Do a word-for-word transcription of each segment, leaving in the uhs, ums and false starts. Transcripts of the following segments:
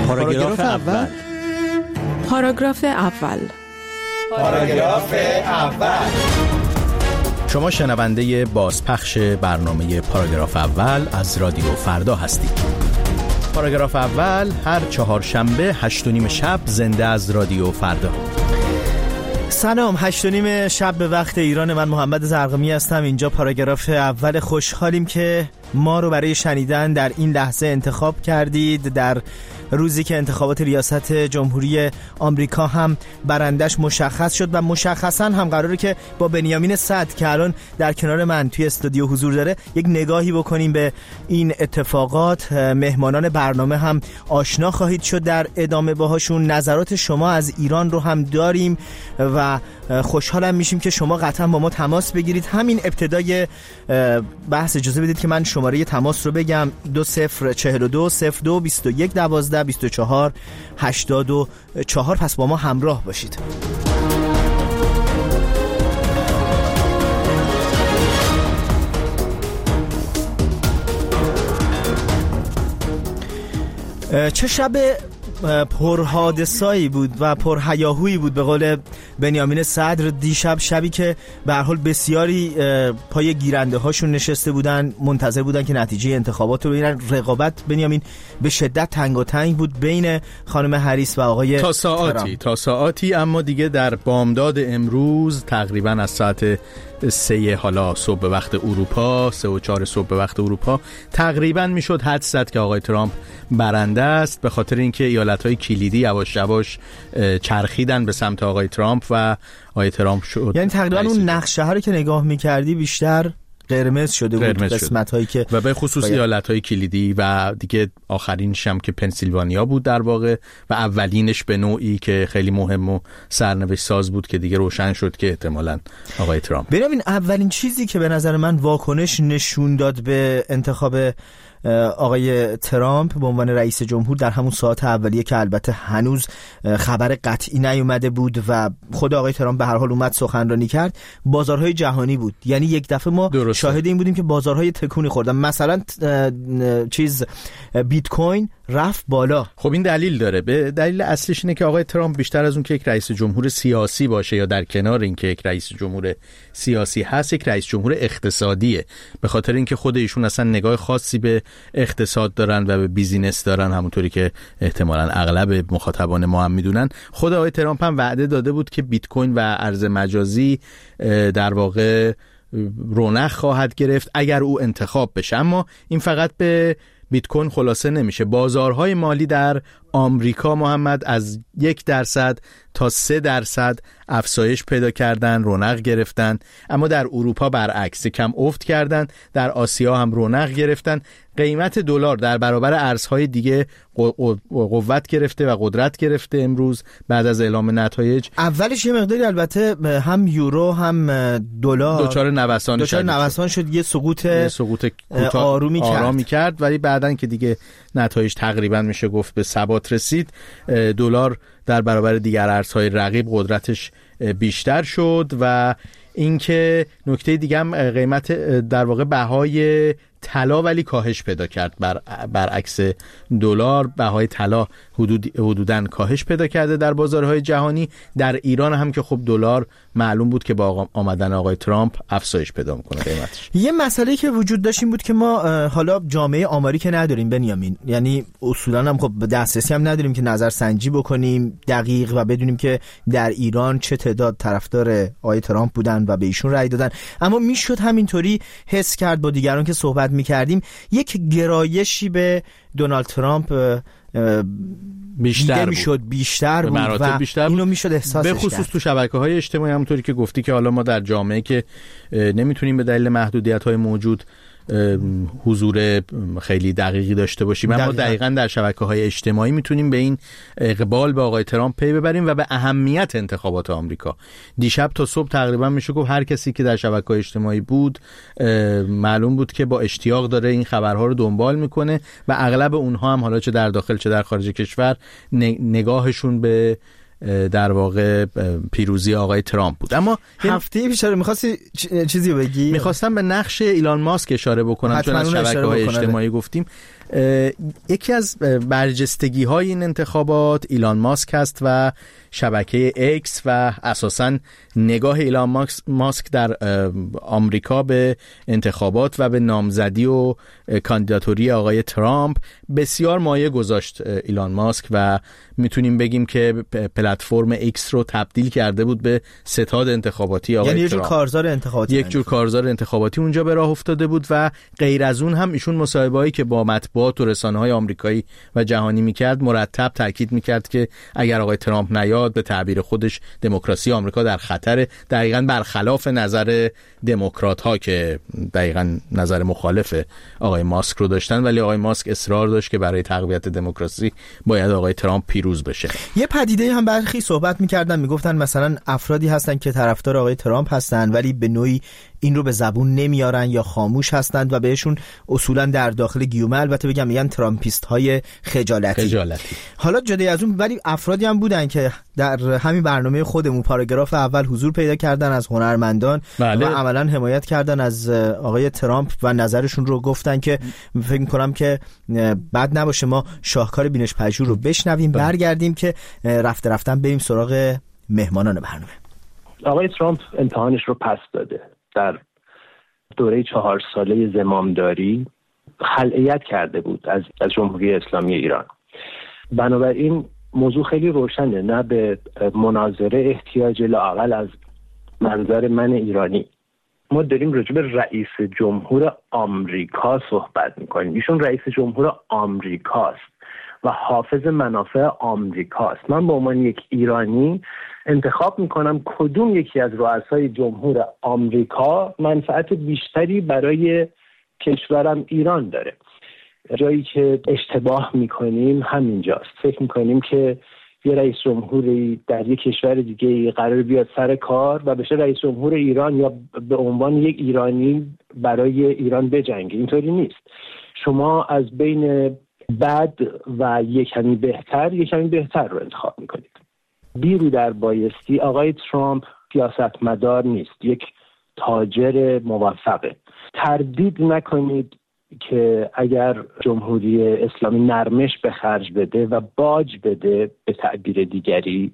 پاراگراف اول. پاراگراف اول. پاراگراف اول. شما شنونده بازپخش برنامه پاراگراف اول از رادیو فردا هستید. پاراگراف اول هر چهارشنبه هشت و نیم شب زنده از رادیو فردا. سلام، هشت و نیم شب به وقت ایران. من محمد زرقمی هستم. اینجا پاراگراف اول. خوشحالیم که ما رو برای شنیدن در این لحظه انتخاب کردید، در روزی که انتخابات ریاست جمهوری آمریکا هم برندش مشخص شد و مشخصا هم قراره که با بنیامین صدر که الان در کنار من توی استودیو حضور داره یک نگاهی بکنیم به این اتفاقات. مهمانان برنامه هم آشنا خواهید شد در ادامه باهاشون. نظرات شما از ایران رو هم داریم و خوشحالم میشیم که شما قطعا با ما تماس بگیرید. همین ابتدای بحث اجازه بدید که من شماره تماس رو بگم: دو صفر چهل و دو صفر دو بیست و یک دوازده بیست و چهار هشتاد و چهار. پس با ما همراه باشید. چه شب پرحادثه‌ای بود و پرهیاهویی بود به قول بنیامین صدر دیشب. شبی که به هر حال بسیاری پای گیرنده هاشون نشسته بودن، منتظر بودن که نتیجه انتخابات رو ببینن. رقابت بنیامین به شدت تنگاتنگ بود بین خانم هریس و آقای تا ساعتی ترامپ. تا ساعتی اما دیگه در بامداد امروز تقریبا از ساعت سه حالا صبح به وقت اروپا، سه و چهار صبح به وقت اروپا، تقریبا میشد حدس زد که آقای ترامپ برنده است، به خاطر اینکه ایالت‌های کلیدی یواش یواش چرخیدن به سمت آقای ترامپ و آقای ترامپ شد. یعنی تقریبا اون نقشه ها رو که نگاه می‌کردی بیشتر قرمز شده بود، قسمت هایی که و به خصوص باید... ایالت‌های کلیدی و دیگه آخرینش هم که پنسیلوانیا بود در واقع و اولینش به نوعی که خیلی مهم و سرنوشت ساز بود که دیگه روشن شد که احتمالاً آقای ترامپ. ببین، اولین چیزی که به نظر من واکنش نشون داد به انتخاب آقای ترامپ به عنوان رئیس جمهور در همون ساعت اولیه که البته هنوز خبر قطعی نیومده بود و خود آقای ترامپ به هر حال اومد سخنرانی کرد، بازارهای جهانی بود. یعنی یک دفعه ما درسته. شاهد این بودیم که بازارهای تکونی خوردن. مثلا چیز بیت کوین رفت بالا. خب این دلیل داره. به دلیل اصلیش اینه که آقای ترامپ بیشتر از اون که یک رئیس جمهور سیاسی باشه یا در کنار این که یک رئیس جمهور سیاسی هست، یک رئیس جمهور اقتصادیه. به خاطر اینکه خود ایشون اصلا نگاه خاصی به اقتصاد دارن و به بیزینس دارن، همونطوری که احتمالاً اغلب مخاطبان ما هم میدونن. خود آقای ترامپ هم وعده داده بود که بیت کوین و ارز مجازی در واقع رونق خواهد گرفت اگر او انتخاب بشه. اما این فقط به بیت کوین خلاصه نمیشه. بازارهای مالی در آمریکا محمد از یک درصد تا سه درصد افزایش پیدا کردن، رونق گرفتن. اما در اروپا برعکس، کم افت کردن. در آسیا هم رونق گرفتن. قیمت دلار در برابر ارزهای دیگه قوت گرفته و قدرت گرفته امروز بعد از اعلام نتایج. اولش یه مقداری البته هم یورو هم دلار دوچار نوسان دوچار نوسان شد، یه سقوط یه سقوط آرومی کرد. آرامی کرد ولی بعدن که دیگه نتایج تقریبا میشه گفت به ثبات رسید، دلار در برابر دیگر ارزهای رقیب قدرتش بیشتر شد. و اینکه نکته دیگه هم قیمت در واقع بهای طلا ولی کاهش پیدا کرد. بر برعکس دلار بهای طلا حدود حدوداً کاهش پیدا کرده در بازارهای جهانی. در ایران هم که خب دلار معلوم بود که با آمدن آقای ترامپ افزایش پیدا میکنه قیمتش. یه مسئله که وجود داشت این بود که ما حالا جامعه آماری که نداریم بنیامین، یعنی اصولاً هم خب دسترسی هم نداریم که نظر سنجی بکنیم دقیق و بدونیم که در ایران چه تعداد طرفدار آقای ترامپ بودن و به ایشون رأی دادن. اما میشد همینطوری حس کرد با دیگران که صحبت میکردیم یک گرایشی به دونالد ترامپ بیشتر میشد، بیشتر بود و بیشتر اینو میشد احساسش کرد، به خصوص تو شبکه‌های اجتماعی. همونطوری که گفتی که حالا ما در جامعه که نمیتونیم به دلیل محدودیت‌های موجود حضور خیلی دقیقی داشته باشیم، اما دقیقاً در شبکه‌های اجتماعی میتونیم به این اقبال به آقای ترامپ پی ببریم و به اهمیت انتخابات آمریکا. دیشب تا صبح تقریبا میشه گفت هر کسی که در شبکه‌های اجتماعی بود معلوم بود که با اشتیاق داره این خبرها رو دنبال میکنه و اغلب اونها هم حالا چه در داخل چه در خارج کشور نگاهشون به در واقع پیروزی آقای ترامپ بود. اما هفته پیش می‌خواستی چیزی بگی؟ می‌خواستم به نقش ایلان ماسک اشاره بکنم، چون از شبکه‌های اجتماعی گفتیم. یکی از برجستگی های این انتخابات ایلان ماسک است و شبکه ایکس و اساساً نگاه ایلان ماسک در آمریکا به انتخابات و به نامزدی و کاندیداتوری آقای ترامپ بسیار مایه گذاشت ایلان ماسک و میتونیم بگیم که پلتفرم ایکس رو تبدیل کرده بود به ستاد انتخاباتی آقای یعنی ترامپ. یه جور کارزار انتخاباتی یک جور کارزار انتخاباتی اونجا به راه افتاده بود و غیر از اون هم ایشون مصاحبه‌ای که با مطبوعات و رسانه‌های آمریکایی و جهانی میکرد مرتب تاکید میکرد که اگر آقای ترامپ نیاد به تعبیر خودش دموکراسی آمریکا در خطر، دقیقاً برخلاف نظر دموکرات‌ها که دقیقاً نظر مخالف آقای ماسک رو داشتن، ولی آقای ماسک اصرار داشت که برای تقویت دموکراسی باید آقای ترامپ پیروز بشه. یه پدیده هم برخی صحبت می‌کردن، میگفتن مثلا افرادی هستن که طرفدار آقای ترامپ هستن ولی به نوعی این رو به زبون نمیارن یا خاموش هستند و بهشون اصولا در داخل گیومه البته بگم میگن ترامپیست های خجالتی. خجالتی. حالا جدا از اون ولی افرادی هم بودن که در همین برنامه خودمون پاراگراف اول حضور پیدا کردن از هنرمندان بله. و عملا حمایت کردن از آقای ترامپ و نظرشون رو گفتن که فکر می‌کنم که بد نباشه ما شاهکار بینش پژوه رو بشنویم، بله. برگردیم که رفته رفتن بریم سراغ مهمانان برنامه. آقای ترامپ امتحانش رو پس داده. در دوره چهار ساله زمامداری خلعیت کرده بود از از جمهوری اسلامی ایران. بنابراین موضوع خیلی روشنه، نه به مناظره احتیاج لااقل از منظر من ایرانی. ما داریم راجع به رئیس جمهور آمریکا صحبت میکنیم. ایشون رئیس جمهور آمریکاست و حافظ منافع آمریکاست. من به عنوان یک ایرانی انتخاب میکنم کدوم یکی از رؤسای جمهور آمریکا منفعت بیشتری برای کشورم ایران داره. جایی که اشتباه میکنیم همینجاست. فکر میکنیم که یه رئیس جمهوری در یک کشور دیگه قرار بیاد سر کار و بشه رئیس جمهور ایران یا به عنوان یک ایرانی برای ایران بجنگه. اینطوری نیست. شما از بین بد و یک کمی بهتر یک کمی بهتر رو انتخاب میکنید. بیرو در بایستی آقای ترامپ سیاستمدار نیست، یک تاجر موفقه. تردید نکنید که اگر جمهوری اسلامی نرمش به خرج بده و باج بده به تعبیر دیگری،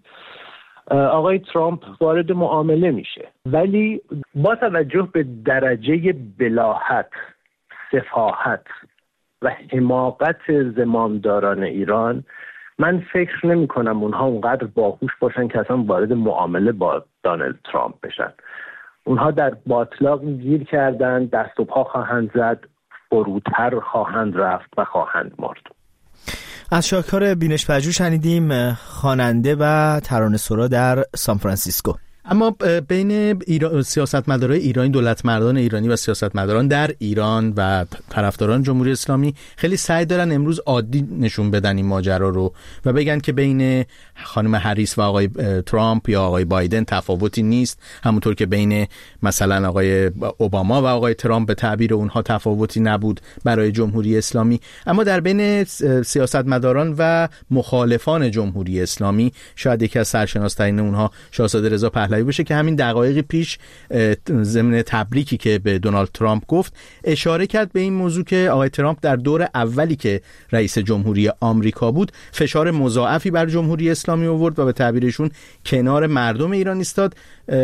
آقای ترامپ وارد معامله میشه، ولی با توجه به درجه بلاهت، سفاهت و حماقت زمامداران ایران من فکر نمی کنم اونها اونقدر باهوش باشن که اصلا وارد معامله با دونالد ترامپ بشن. اونها در باطلاق گیر کردن، دست و پا خواهند زد، فروتر خواهند رفت و خواهند مرد. از شاهکار بینش پژوه شنیدیم، خواننده و ترانه‌سرا در سان فرانسیسکو. اما بین ایران، سیاستمدارای ایرانی، دولتمردان ایرانی و سیاستمداران در ایران و طرفداران جمهوری اسلامی خیلی سعی دارن امروز عادی نشون بدن این ماجرا رو و بگن که بین خانم هریس و آقای ترامپ یا آقای بایدن تفاوتی نیست، همونطور که بین مثلا آقای اوباما و آقای ترامپ به تعبیر اونها تفاوتی نبود برای جمهوری اسلامی. اما در بین سیاستمداران و مخالفان جمهوری اسلامی شاید یکی از سرشناس‌ترین اونها شاهزاده رضا پهلوی بشه که همین دقایقی پیش ضمن تبریکی که به دونالد ترامپ گفت اشاره کرد به این موضوع که آقای ترامپ در دور اولی که رئیس جمهوری آمریکا بود فشار مضاعفی بر جمهوری اسلامی آورد و به تعبیرشون کنار مردم ایران ایستاد.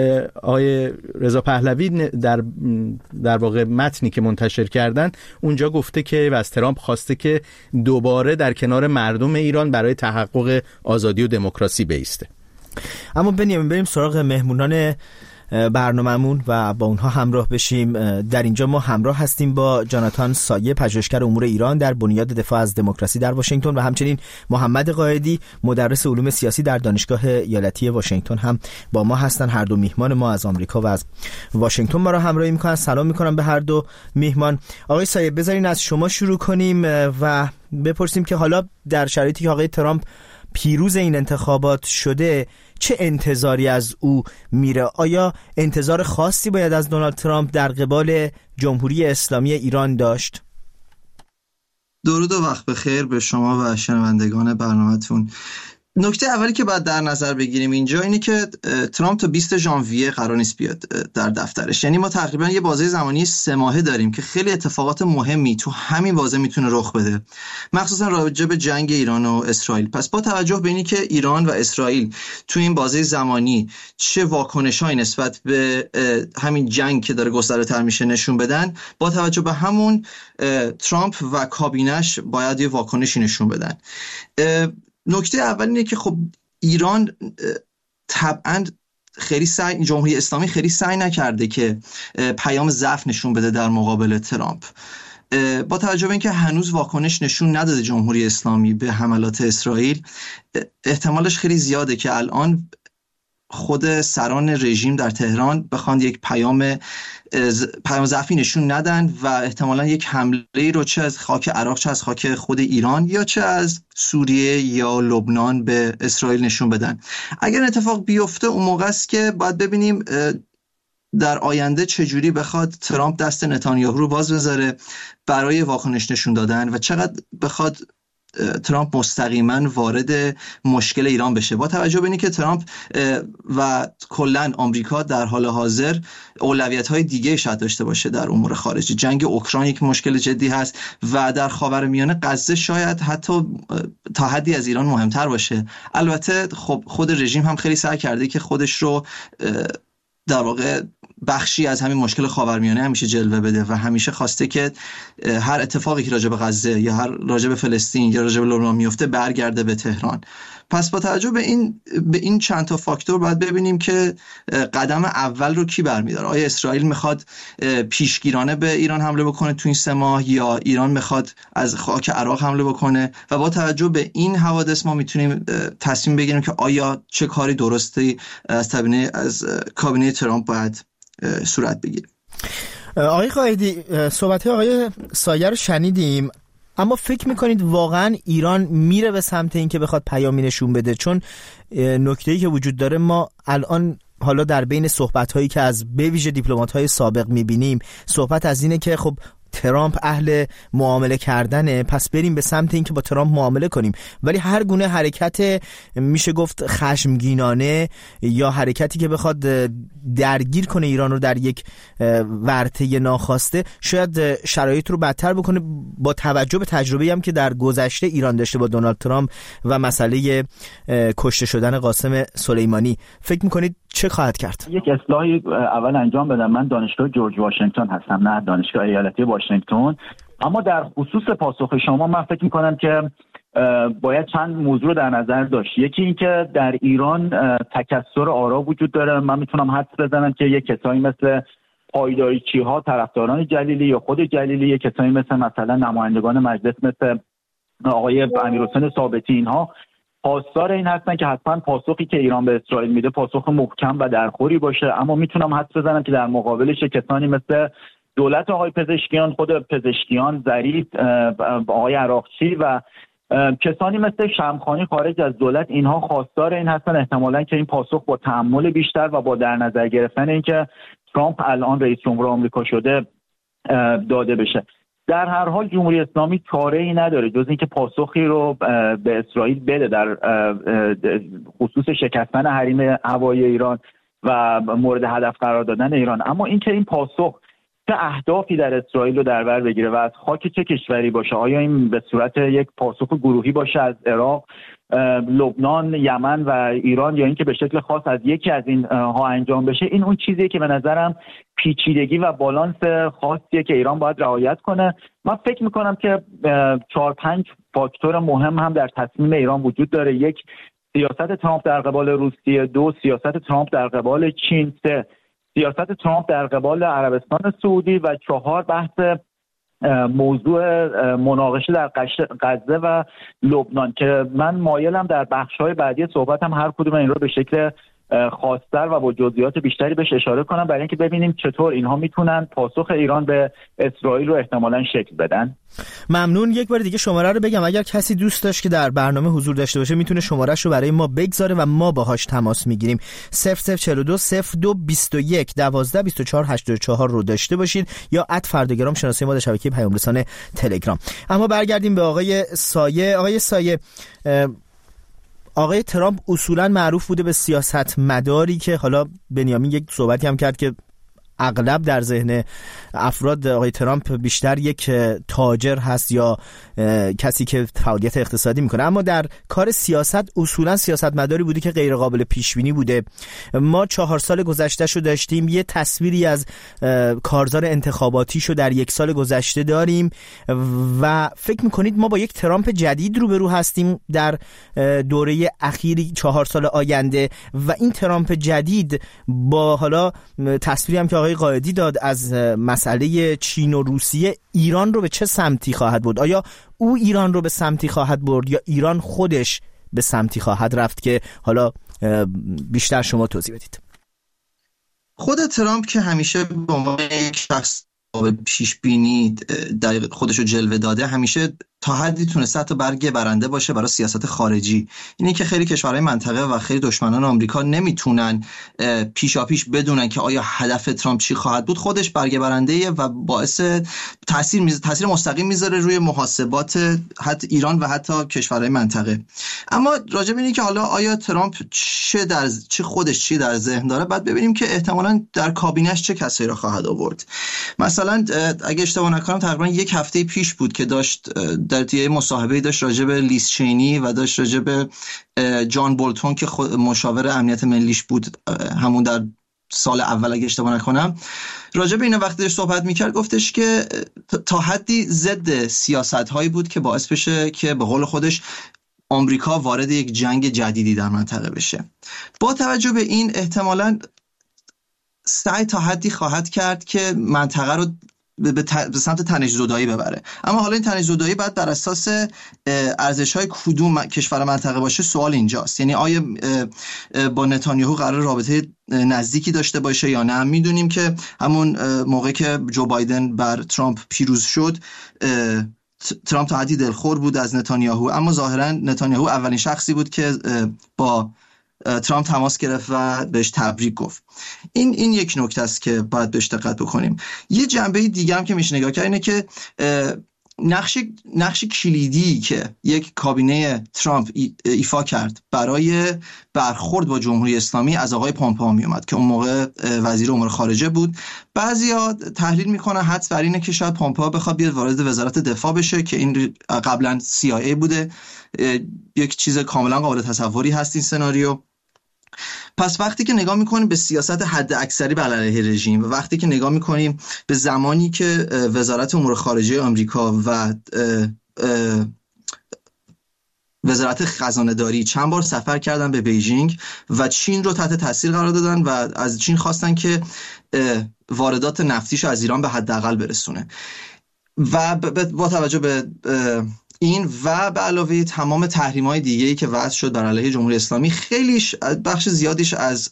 آقای رضا پهلوی در در واقع متنی که منتشر کردن اونجا گفته که و از ترامپ خواسته که دوباره در کنار مردم ایران برای تحقق آزادی و دموکراسی بایسته. اما بنیامین بریم سراغ مهمونان برنامه‌مون و با اونها همراه بشیم. در اینجا ما همراه هستیم با جاناتان سایه، پژوهشگر امور ایران در بنیاد دفاع از دموکراسی در واشنگتن و همچنین محمد قائدی، مدرس علوم سیاسی در دانشگاه ایالتی واشنگتن هم با ما هستن. هر دو میهمان ما از آمریکا و از واشنگتن ما را همراهی میکنن. سلام میکنم به هر دو میهمان. آقای سایه بذارین از شما شروع کنیم و بپرسیم که حالا در شرایطی که آقای ترامپ پیروز این انتخابات شده چه انتظاری از او میره؟ آیا انتظار خاصی باید از دونالد ترامپ در قبال جمهوری اسلامی ایران داشت؟ درود و وقت بخیر به شما و شنوندگان برنامه‌تون. نکته اولی که باید در نظر بگیریم اینجا اینه که ترامپ تا بیست ژانویه قرار نیست بیاد در دفترش. یعنی ما تقریبا یه بازه زمانی سه ماهه داریم که خیلی اتفاقات مهمی تو همین بازه میتونه رخ بده، مخصوصا راجع به جنگ ایران و اسرائیل. پس با توجه به اینی که ایران و اسرائیل تو این بازه زمانی چه واکنش‌هایی نسبت به همین جنگ که داره گستراتر میشه نشون بدن، با توجه به همون ترامپ و کابینش باید یه واکنشی نشون بدن. نکته اول اینه که خب ایران طبعاً خیلی سعی جمهوری اسلامی خیلی سعی نکرده که پیام ضعف نشون بده در مقابل ترامپ. با توجه به اینکه هنوز واکنش نشون نداده جمهوری اسلامی به حملات اسرائیل، احتمالش خیلی زیاده که الان خود سران رژیم در تهران بخوان یک پیام پیام ضعفی نشون ندن و احتمالاً یک حمله رو چه از خاک عراق چه از خاک خود ایران یا چه از سوریه یا لبنان به اسرائیل نشون بدن. اگر اتفاق بیفته اون موقع است که باید ببینیم در آینده چجوری بخواد ترامپ دست نتانیاهو رو باز بذاره برای واکنش نشون دادن و چقدر بخواد ترامپ مستقیما وارد مشکل ایران بشه. با توجه به اینکه که ترامپ و کلا آمریکا در حال حاضر اولویت‌های دیگه شاید داشته باشه در امور خارجی، جنگ اوکراین یک مشکل جدی هست و در خاورمیانه غزه شاید حتی تا حدی از ایران مهمتر باشه. البته خب خود رژیم هم خیلی سعی کرده که خودش رو در واقع بخشی از همین مشکل خاورمیانه همیشه جلوه بده و همیشه خواسته که هر اتفاقی که راجع به غزه یا هر راجع به فلسطین یا راجع به لبنان میفته برگرده به تهران. پس با توجه به این به این چند تا فاکتور باید ببینیم که قدم اول رو کی برمی‌داره. آیا اسرائیل میخواد پیشگیرانه به ایران حمله بکنه تو این سه ماه یا ایران میخواد از خاک عراق حمله بکنه؟ و با توجه به این حوادث ما میتونیم تصمیم بگیریم که آیا چه کاری درستی از کابینه از کابینه ترامپ باید صورت بگیره. آقای قائدی، صحبت آقای سایه رو شنیدیم، اما فکر میکنید واقعا ایران میره به سمت این که بخواد پیامی نشون بده؟ چون نکته‌ای که وجود داره، ما الان حالا در بین صحبت‌هایی که از به ویژه دیپلمات‌های سابق میبینیم، صحبت از اینه که خب ترامپ اهل معامله کردنه، پس بریم به سمت این که با ترامپ معامله کنیم. ولی هر گونه حرکت میشه گفت خشمگینانه یا حرکتی که بخواد درگیر کنه ایران رو در یک ورطه ناخواسته، شاید شرایط رو بدتر بکنه، با توجه به تجربه‌ای هم که در گذشته ایران داشته با دونالد ترامپ و مسئله کشته شدن قاسم سلیمانی. فکر میکنید چه خواهد کرد؟ یک اصلاحی اول انجام بدم. من دانشگاه جورج واشنگتن هستم، نه دانشگاه ایالتی واشنگتن. اما در خصوص پاسخ شما من فکر میکنم که باید چند موضوع رو در نظر داشت. یکی این که در ایران تکثر آرا وجود داره. من میتونم حدس بزنم که یک کسایی مثل پایداریچی ها، طرفداران جلیلی یا خود جلیلی، یک کسایی مثل مثلا نمایندگان مجلس مثل آقای امیرحسین ثابتی، اینها پاسدار این هستن که حتما پاسخی که ایران به اسرائیل میده پاسخ محکم و درخوری باشه. اما میتونم حدس بزنم که در مقابلش کسانی مثل دولت آقای پزشکیان، خود پزشکیان، ظریف، آقای عراقچی و کسانی مثل شمخانی خارج از دولت، اینها خواستار این هستن احتمالاً که این پاسخ با تأمل بیشتر و با در نظر گرفتن اینکه ترامپ الان رئیس جمهور آمریکا شده داده بشه. در هر حال جمهوری اسلامی چاره‌ای نداره جز اینکه پاسخی رو به اسرائیل بده در خصوص شکستن حریم هوایی ایران و مورد هدف قرار دادن ایران. اما اینکه این پاسخ چه اهدافی در اسرائیل رو در بر بگیره و از خاک چه کشوری باشه، آیا این به صورت یک پاسخ گروهی باشه از عراق، لبنان، یمن و ایران، یا اینکه به شکل خاص از یکی از این ها انجام بشه، این اون چیزیه که به نظرم پیچیدگی و بالانس خاصیه که ایران باید رعایت کنه. من فکر میکنم که چهار پنج فاکتور مهم هم در تصمیم ایران وجود داره. یک، سیاست ترامپ در قبال روسیه. دو، سیاست ترامپ در قبال چین. سه، سیاست ترامپ در قبال عربستان سعودی. و چهار، بحث موضوع مناقشه در غزه و لبنان که من مایلم در بخش‌های بعدی صحبتم هر کدوم این رو به شکل خاص‌تر و با جزئیات بیشتری بهش اشاره کنم، برای اینکه ببینیم چطور اینها میتونن پاسخ ایران به اسرائیل رو احتمالاً شکل بدن. ممنون. یک بار دیگه شماره رو بگم، اگر کسی دوست داشت که در برنامه حضور داشته باشه میتونه شماره‌اش رو برای ما بگذاره و ما باهاش تماس میگیریم. صفر صفر چهل و دو صفر دو بیست و یک دوازده بیست و چهار هشتاد و چهار رو داشته باشید یا ات فرداگرام شناسه ما در شبکه پیام رسان تلگرام. اما برگردیم به آقای سایه. آقای سایه، آقای ترامپ اصولا معروف بوده به سیاست مداری که حالا بنیامین یک صحبتی هم کرد که اغلب در ذهن افراد آقای ترامپ بیشتر یک تاجر هست یا کسی که فعالیت اقتصادی میکنه، اما در کار سیاست اصولا سیاستمداری بوده که غیر قابل پیش بینی بوده. ما چهار سال گذشتهشو داشتیم، یه تصویری از کارزار انتخاباتیشو در یک سال گذشته داریم و فکر میکنید ما با یک ترامپ جدید روبرو هستیم در دوره اخیری چهار سال آینده و این ترامپ جدید با حالا تصویری هم که آقای قائدی داد از مسئله چین و روسیه، ایران رو به چه سمتی خواهد برد؟ آیا او ایران رو به سمتی خواهد برد یا ایران خودش به سمتی خواهد رفت که حالا بیشتر شما توضیح بدید؟ خود ترامپ که همیشه به عنوان یک شخص با پیش بینی خودشو جلوه داده، همیشه تا حدی تونسته تا برگ برنده باشه برای سیاست خارجی. اینه که خیلی کشورهای منطقه و خیلی دشمنان آمریکا نمیتونن پیشا پیش بدونن که آیا هدف ترامپ چی خواهد بود. خودش برگ برنده‌ایه و باعث تاثیر میز... تاثیر مستقیم میذاره روی محاسبات حتی ایران و حتی کشورهای منطقه. اما راجع به اینه که حالا آیا ترامپ چه در چه خودش چی در ذهن داره، بعد ببینیم که احتمالاً در کابینه‌اش چه کسایی را خواهد آورد. مثلا اگه اشتباه نکنم تقریبا یک هفته پیش بود که داشت در یه مصاحبه‌ای داشت راجع به لیز چینی و داشت راجع به جان بولتون که مشاور امنیت ملیش بود همون در سال اول اگه اشتباه نکنم، راجع به اینا وقتی داشت صحبت میکرد گفتش که تا حدی ضد سیاست‌هایی بود که باعث بشه که به قول خودش آمریکا وارد یک جنگ جدیدی در منطقه بشه. با توجه به این احتمالاً سعی تا حدی خواهد کرد که منطقه رو به سمت تنش‌زدایی ببره. اما حالا این تنش‌زدایی باید بر اساس ارزش‌های کدوم کشور منطقه باشه. سوال اینجاست، یعنی آیا با نتانیاهو قرار رابطه نزدیکی داشته باشه یا نه؟ میدونیم که همون موقع که جو بایدن بر ترامپ پیروز شد، ترامپ تا حدی دلخور بود از نتانیاهو، اما ظاهراً نتانیاهو اولین شخصی بود که با ترامپ تماس گرفت و بهش تبریک گفت. این این یک نکته است که باید بهش دقت بکنیم. یه جنبه دیگه هم که میشه نگاه کرد اینه که نقش نقش کلیدی که یک کابینه ترامپ ایفا کرد برای برخورد با جمهوری اسلامی از آقای پومپئو می اومد که اون موقع وزیر امور خارجه بود. بعضیا تحلیل میکنن حدس بر اینه که شاید پومپئو بخواد بیاد وارد وزارت دفاع بشه که این قبلا سی آی ای بوده. یک چیز کاملا قابل تصوری هست این سناریو. پس وقتی که نگاه میکنیم به سیاست حد اکثری بر علیه رژیم و وقتی که نگاه میکنیم به زمانی که وزارت امور خارجه آمریکا و اه اه وزارت خزانه داری چند بار سفر کردن به بیجینگ و چین رو تحت تاثیر قرار دادن و از چین خواستن که واردات نفتیش از ایران به حداقل برسونه و با توجه به این و به علاوه تمام تحریم‌های دیگه‌ای که وضع شد بر علیه جمهوری اسلامی، خیلیش بخش زیادیش از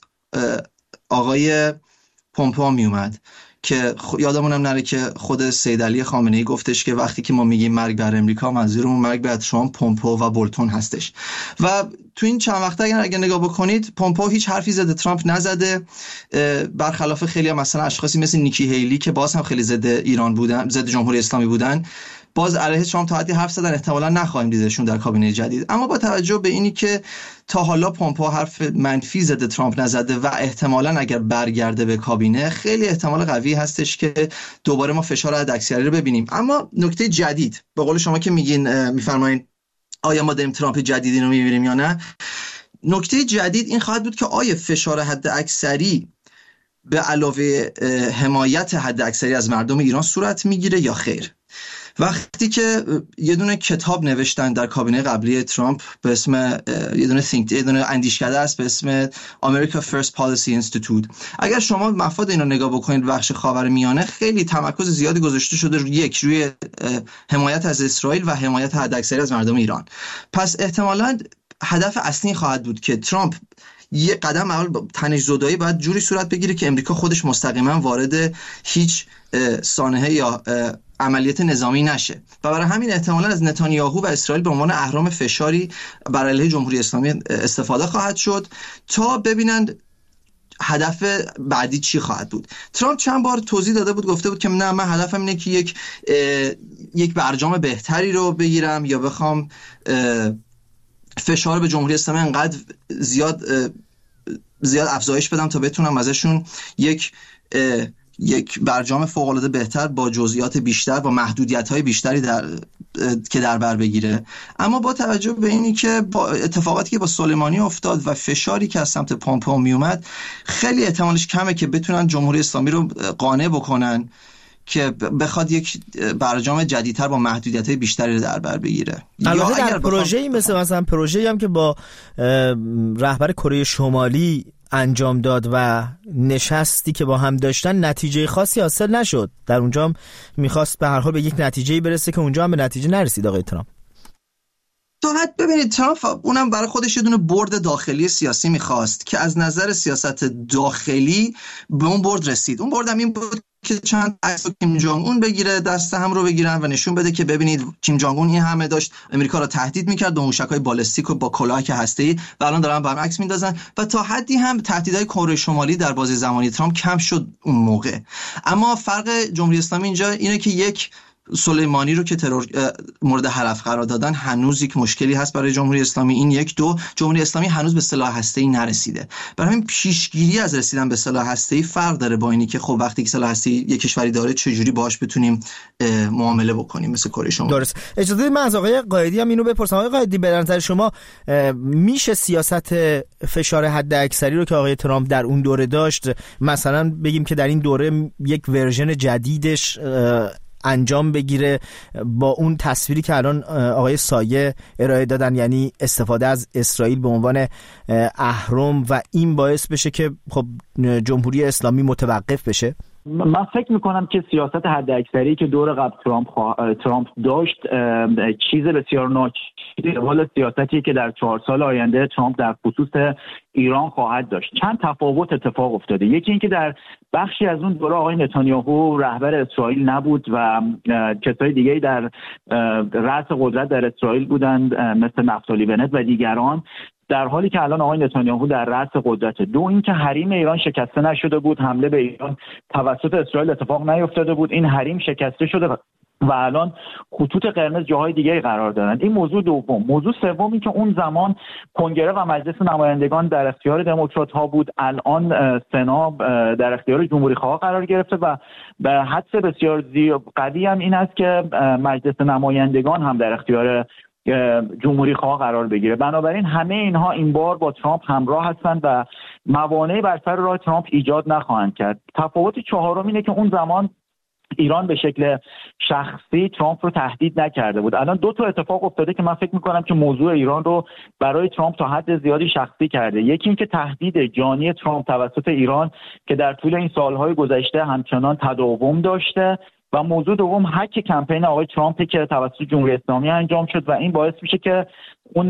آقای پومپئو می اومد که یادمونم نره که خود سید علی خامنه‌ای گفتش که وقتی که ما میگیم مرگ بر امریکا منظورمون مرگ بر ترامپ، پومپئو و بولتون هستش. و تو این چند وقته اگر اگه نگاه بکنید پومپئو هیچ حرفی ضد ترامپ نزده، برخلاف خیلی هم مثلا اشخاصی مثل نیکی هیلی که باز هم خیلی ضد ایران بودن، ضد جمهوری اسلامی بودن، باز علیه ترامپ تا حدی حرف زدن. احتمالاً نخواهیم دیدشون در کابینه جدید. اما با توجه به اینی که تا حالا پومپئو حرف منفی ضد ترامپ نزده و احتمالاً اگر برگرده به کابینه خیلی احتمال قوی هستش که دوباره ما فشار حداکثری رو ببینیم. اما نکته جدید به قول شما که میگین میفرمایید آیا ما داریم ترامپ جدیدی رو میبینیم یا نه، نکته جدید این خواهد بود که آیا فشار حداکثری به علاوه حمایت حداکثری از مردم ایران صورت میگیره یا خیر. وقتی که یه دونه کتاب نوشتن در کابینه قبلی ترامپ به اسم یه دونه think یه دونه اندیشکده است به اسم America First Policy Institute، اگر شما مفاد اینو نگاه بکنید بخش خاورمیانه خیلی تمرکز زیادی گذاشته شده روی یک روی حمایت از اسرائیل و حمایت حداکثری از مردم ایران. پس احتمالاً هدف اصلی خواهد بود که ترامپ یه قدم اول تنش‌زدایی باید جوری صورت بگیره که امریکا خودش مستقیما وارد هیچ سانحه یا عملیات نظامی نشه و برای همین احتمالاً از نتانیاهو و اسرائیل به عنوان اهرام فشاری بر علیه جمهوری اسلامی استفاده خواهد شد تا ببینند هدف بعدی چی خواهد بود. ترامپ چند بار توضیح داده بود، گفته بود که نه من هدفم اینه که یک یک برجام بهتری رو بگیرم یا بخوام فشار به جمهوری اسلامی انقدر زیاد زیاد افزایش بدم تا بتونم ازشون یک یک برجام فوق‌العاده بهتر با جزئیات بیشتر با محدودیت‌های بیشتری در که در بر بگیره. اما با توجه به اینی که با اتفاقاتی که با سلیمانی افتاد و فشاری که از سمت پامپئو می اومد، خیلی احتمالش کمه که بتونن جمهوری اسلامی رو قانع بکنن که بخواد یک برجام جدیدتر با محدودیت‌های بیشتری رو در بر بگیره. البته در پروژه‌ای مثل مثلا پروژه‌ای هم که با رهبر کره شمالی انجام داد و نشستی که با هم داشتن نتیجه خاصی حاصل نشد. در اونجا هم میخواست به هر حال به یک نتیجه‌ای برسه که اونجا هم به نتیجه نرسید آقای ترامپ. تو حد ببینید ترامپ اونم برای خودش یه دونه برد داخلی سیاسی میخواست که از نظر سیاست داخلی به اون برد رسید. اون برد هم این بود که چند عکس کیم جونگ اون بگیره، دست هم رو بگیرن و نشون بده که ببینید کیم جونگ اون این همه داشت امریکا رو تهدید میکرد با موشک‌های بالستیک و با کلاهک هسته‌ای و الان دارن برام عکس میندازن و تا حدی هم تهدیدهای کره شمالی در بازی زمانی ترامپ کم شد اون موقع. اما فرق جمهوری اسلامی اینجا اینه که یک سلیمانی رو که ترور مورد حرف قرار دادن هنوز یک مشکلی هست برای جمهوری اسلامی. این یک دو جمهوری اسلامی هنوز به سلاح هسته‌ای نرسیده، برای همین پیشگیری از رسیدن به سلاح هسته‌ای فرق داره با اینی که خب وقتی که سلاح هسته‌ای یک کشوری داره چجوری باهاش بتونیم معامله بکنیم مثل کره شمالی. درست. اجازه بدید من از آقای قائدی هم اینو بپرسم. آقای قائدی، به نظر شما میشه سیاست فشار حد اکثری رو که آقای ترامپ در اون دوره داشت مثلا بگیم که در این دوره یک ورژن جدیدش انجام بگیره با اون تصویری که الان آقای سایه ارائه دادن، یعنی استفاده از اسرائیل به عنوان اهرم و این باعث بشه که خب جمهوری اسلامی متوقف بشه؟ من فکر میکنم که سیاست حد اکثری که دور قبل ترامپ خوا... ترامپ داشت چیز بسیار ناچیزی حال سیاستی که در چهار سال آینده ترامپ در خصوص ایران خواهد داشت. چند تفاوت اتفاق افتاده. یکی اینکه در بخشی از اون دوره آقای نتانیاهو رهبر اسرائیل نبود و کسای دیگه در رأس قدرت در اسرائیل بودند مثل نفتالی بنت و دیگران، در حالی که الان آقای نتانیاهو در رأس قدرت. دو اینکه حریم ایران شکسته نشده بود، حمله به ایران توسط اسرائیل اتفاق نیفتاده بود، این حریم شکسته شده و الان خطوط قرمز جاهای دیگه قرار دارند. این موضوع دوم. موضوع سوم این که اون زمان کنگره و مجلس نمایندگان در اختیار دموکرات ها بود، الان سنا در اختیار جمهوری خواه قرار گرفته و به حدس بسیار قوی هم این است که مجلس نمایندگان هم در اختیار جمهوری خواه قرار بگیره. بنابراین همه اینها این بار با ترامپ همراه هستند و موانعی بر سر راه ترامپ ایجاد نخواهند کرد. تفاوت چهارم اینه که اون زمان ایران به شکل شخصی ترامپ رو تهدید نکرده بود. الان دو تا اتفاق افتاده که من فکر می‌کنم که موضوع ایران رو برای ترامپ تا حد زیادی شخصی کرده. یکی این که تهدید جانی ترامپ توسط ایران که در طول این سالهای گذشته همچنان تداوم داشته و موضوع دوم هک کمپین آقای ترامپ که توسط جمهوری اسلامی انجام شد و این باعث میشه که اون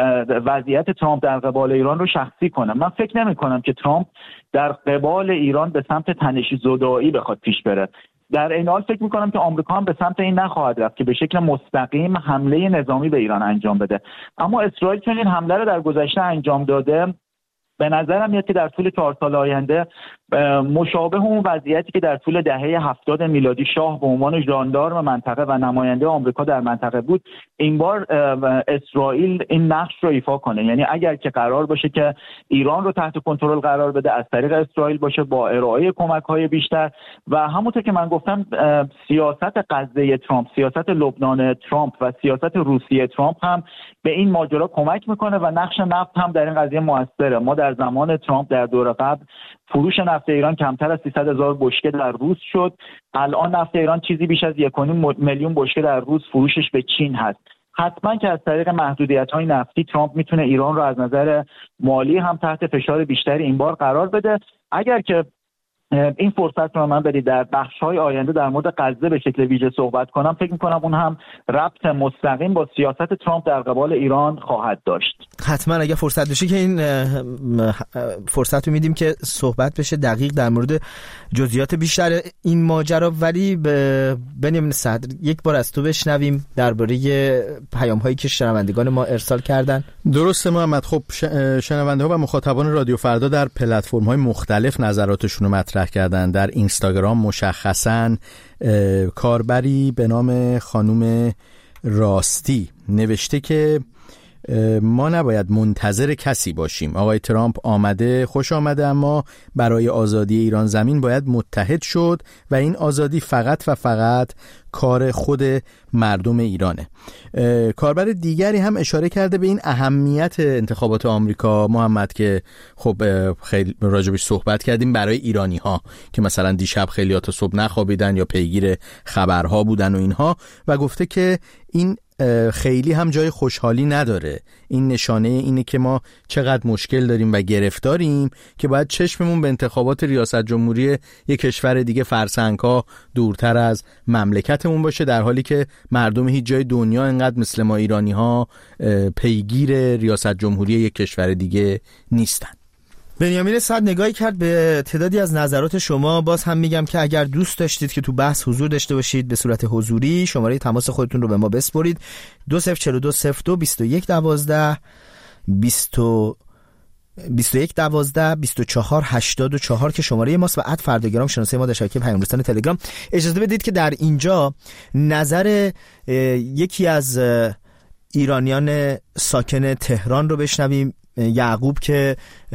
وضعیت ترامپ در قبال ایران رو شخصی کنه. من فکر نمی کنم که ترامپ در قبال ایران به سمت تنش زدایی بخواد پیش بره. در این حال فکر میکنم که آمریکا هم به سمت این نخواهد رفت که به شکل مستقیم حمله نظامی به ایران انجام بده. اما اسرائیل چون این حمله رو در گذشته انجام داده، به نظرم میاد که در طول چهار سال آینده مشابه اون وضعیتی که در طول دهه هفتاد میلادی شاه به عنوان ژاندارم منطقه و نماینده آمریکا در منطقه بود، این بار اسرائیل این نقش رو ایفا کنه. یعنی اگر که قرار باشه که ایران رو تحت کنترل قرار بده، از طریق اسرائیل باشه با ارائه کمک‌های بیشتر و همونطور که من گفتم سیاست غزه ترامپ، سیاست لبنان ترامپ و سیاست روسیه ترامپ هم به این ماجرا کمک میکنه و نقش نفت هم در این قضیه موثره. ما در زمان ترامپ در دوره قبل فروش نفت ایران کمتر از سیصد هزار بشکه در روز شد. الان نفت ایران چیزی بیش از یک و نیم میلیون بشکه در روز فروشش به چین هست. حتما که از طریق محدودیت‌های نفتی ترامپ میتونه ایران رو از نظر مالی هم تحت فشار بیشتری این بار قرار بده. اگر که این فرصت رو من بدید در بخش‌های آینده در مورد غزه به شکل ویژه صحبت کنم، فکر می‌کنم اون هم ربط مستقیم با سیاست ترامپ در قبال ایران خواهد داشت. حتما اگه فرصت بشه که این فرصت رو میدیم که صحبت بشه دقیق در مورد جزئیات بیشتر این ماجرا، ولی بنیامین صدر یک بار از تو بشنویم درباره پیام‌هایی که شنوندگان ما ارسال کردن. درسته محمد. خب شنونده‌ها و مخاطبان رادیو فردا در پلتفرم‌های مختلف نظراتشون رو مطرح کردن. در اینستاگرام مشخصاً کاربری به نام خانم راستی نوشته که ما نباید منتظر کسی باشیم. آقای ترامپ آمده، خوش آمده، اما برای آزادی ایران زمین باید متحد شد و این آزادی فقط و فقط کار خود مردم ایرانه. کاربر دیگری هم اشاره کرده به این اهمیت انتخابات آمریکا، محمد، که خب خیلی راجبش صحبت کردیم، برای ایرانی ها که مثلا دیشب خیلی تا صبح نخوابیدن یا پیگیر خبرها بودن و اینها، و گفته که این خیلی هم جای خوشحالی نداره. این نشانه اینه که ما چقدر مشکل داریم و گرفتاریم که باید چشممون به انتخابات ریاست جمهوری یک کشور دیگه فرسنگ‌ها دورتر از مملکتمون باشه، در حالی که مردم هیچ جای دنیا اینقدر مثل ما ایرانی‌ها پیگیر ریاست جمهوری یک کشور دیگه نیستن. بنیامین صد نگاهی کرد به تعدادی از نظرات شما. باز هم میگم که اگر دوست داشتید که تو بحث حضور داشته باشید به صورت حضوری، شماره تماس خودتون رو به ما بسپرید: دو صفر چهار دو صفر دو بیست و یک دوازده بیست بیست و یک دوازده بیست و چهار هشتاد و چهار که شماره ماست، و اد فردگرام شناسه ما در شبکه پیام رسان تلگرام. اجازه بدید که در اینجا نظر یکی از ایرانیان ساکن تهران رو بشنویم، یعقوب، که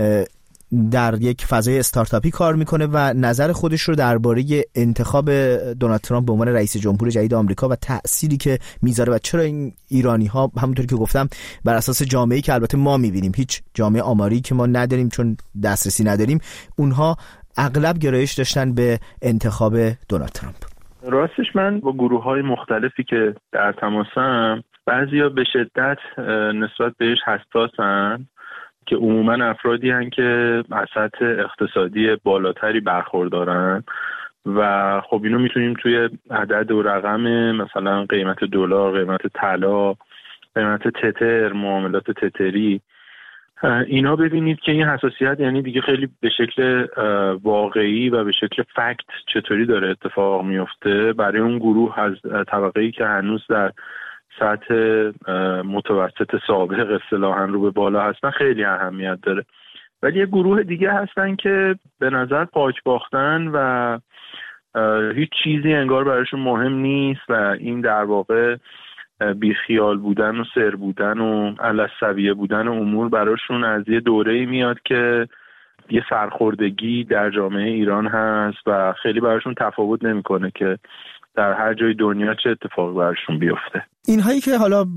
در یک فضای استارتاپی کار میکنه و نظر خودش رو درباره انتخاب دونالد ترامپ به عنوان رئیس جمهور جدید آمریکا و تأثیری که میذاره و چرا این ایرانی ها، همونطوری که گفتم، بر اساس جامعه‌ای که البته ما میبینیم، هیچ جامعه آماری که ما نداریم چون دسترسی نداریم، اونها اغلب گرایش داشتن به انتخاب دونالد ترامپ. راستش من با گروه‌های مختلفی که در تماسم، بعضیا به شدت نسبت بهش حساسن که عموما افرادی هستند که از سطح اقتصادی بالاتری برخوردارن و خب اینو میتونیم توی عدد و رقم مثلا قیمت دلار، قیمت طلا، قیمت تتر، معاملات تتری، اینا ببینید که این حساسیت یعنی دیگه خیلی به شکل واقعی و به شکل فکت چطوری داره اتفاق میفته برای اون گروه از طبقه‌ای که هنوز در سطح متوسط سابق اصطلاحاً رو به بالا هستن خیلی اهمیت داره. ولی یه گروه دیگه هستن که به نظر پاک باختن و هیچ چیزی انگار برایشون مهم نیست و این در واقع بیخیال بودن و سر بودن و علالسویه بودن امور براشون از یه دوره‌ای میاد که یه سرخوردگی در جامعه ایران هست و خیلی براشون تفاوت نمیکنه که در هر جای دنیا چه اتفاقی براشون بیفته. اینهایی که حالا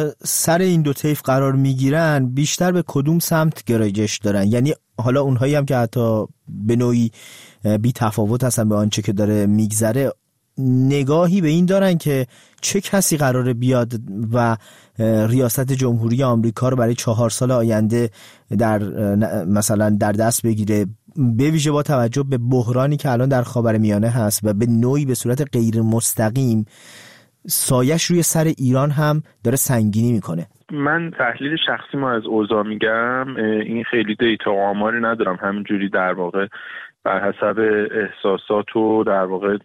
سر این دو طیف قرار میگیرن بیشتر به کدوم سمت گرایش دارن؟ یعنی حالا اونهایی هم که حتی به نوعی بی تفاوت هستن به آنچه که داره میگذره، نگاهی به این دارن که چه کسی قراره بیاد و ریاست جمهوری آمریکا رو برای چهار سال آینده در مثلا در دست بگیره، به ویژه با توجه به بحرانی که الان در خاورمیانه هست و به نوعی به صورت غیر مستقیم سایش روی سر ایران هم داره سنگینی میکنه. من تحلیل شخصی ما از اوضاع میگم، این خیلی دیتا و آماری ندارم، همینجوری در واقع بر حسب احساسات و در واقع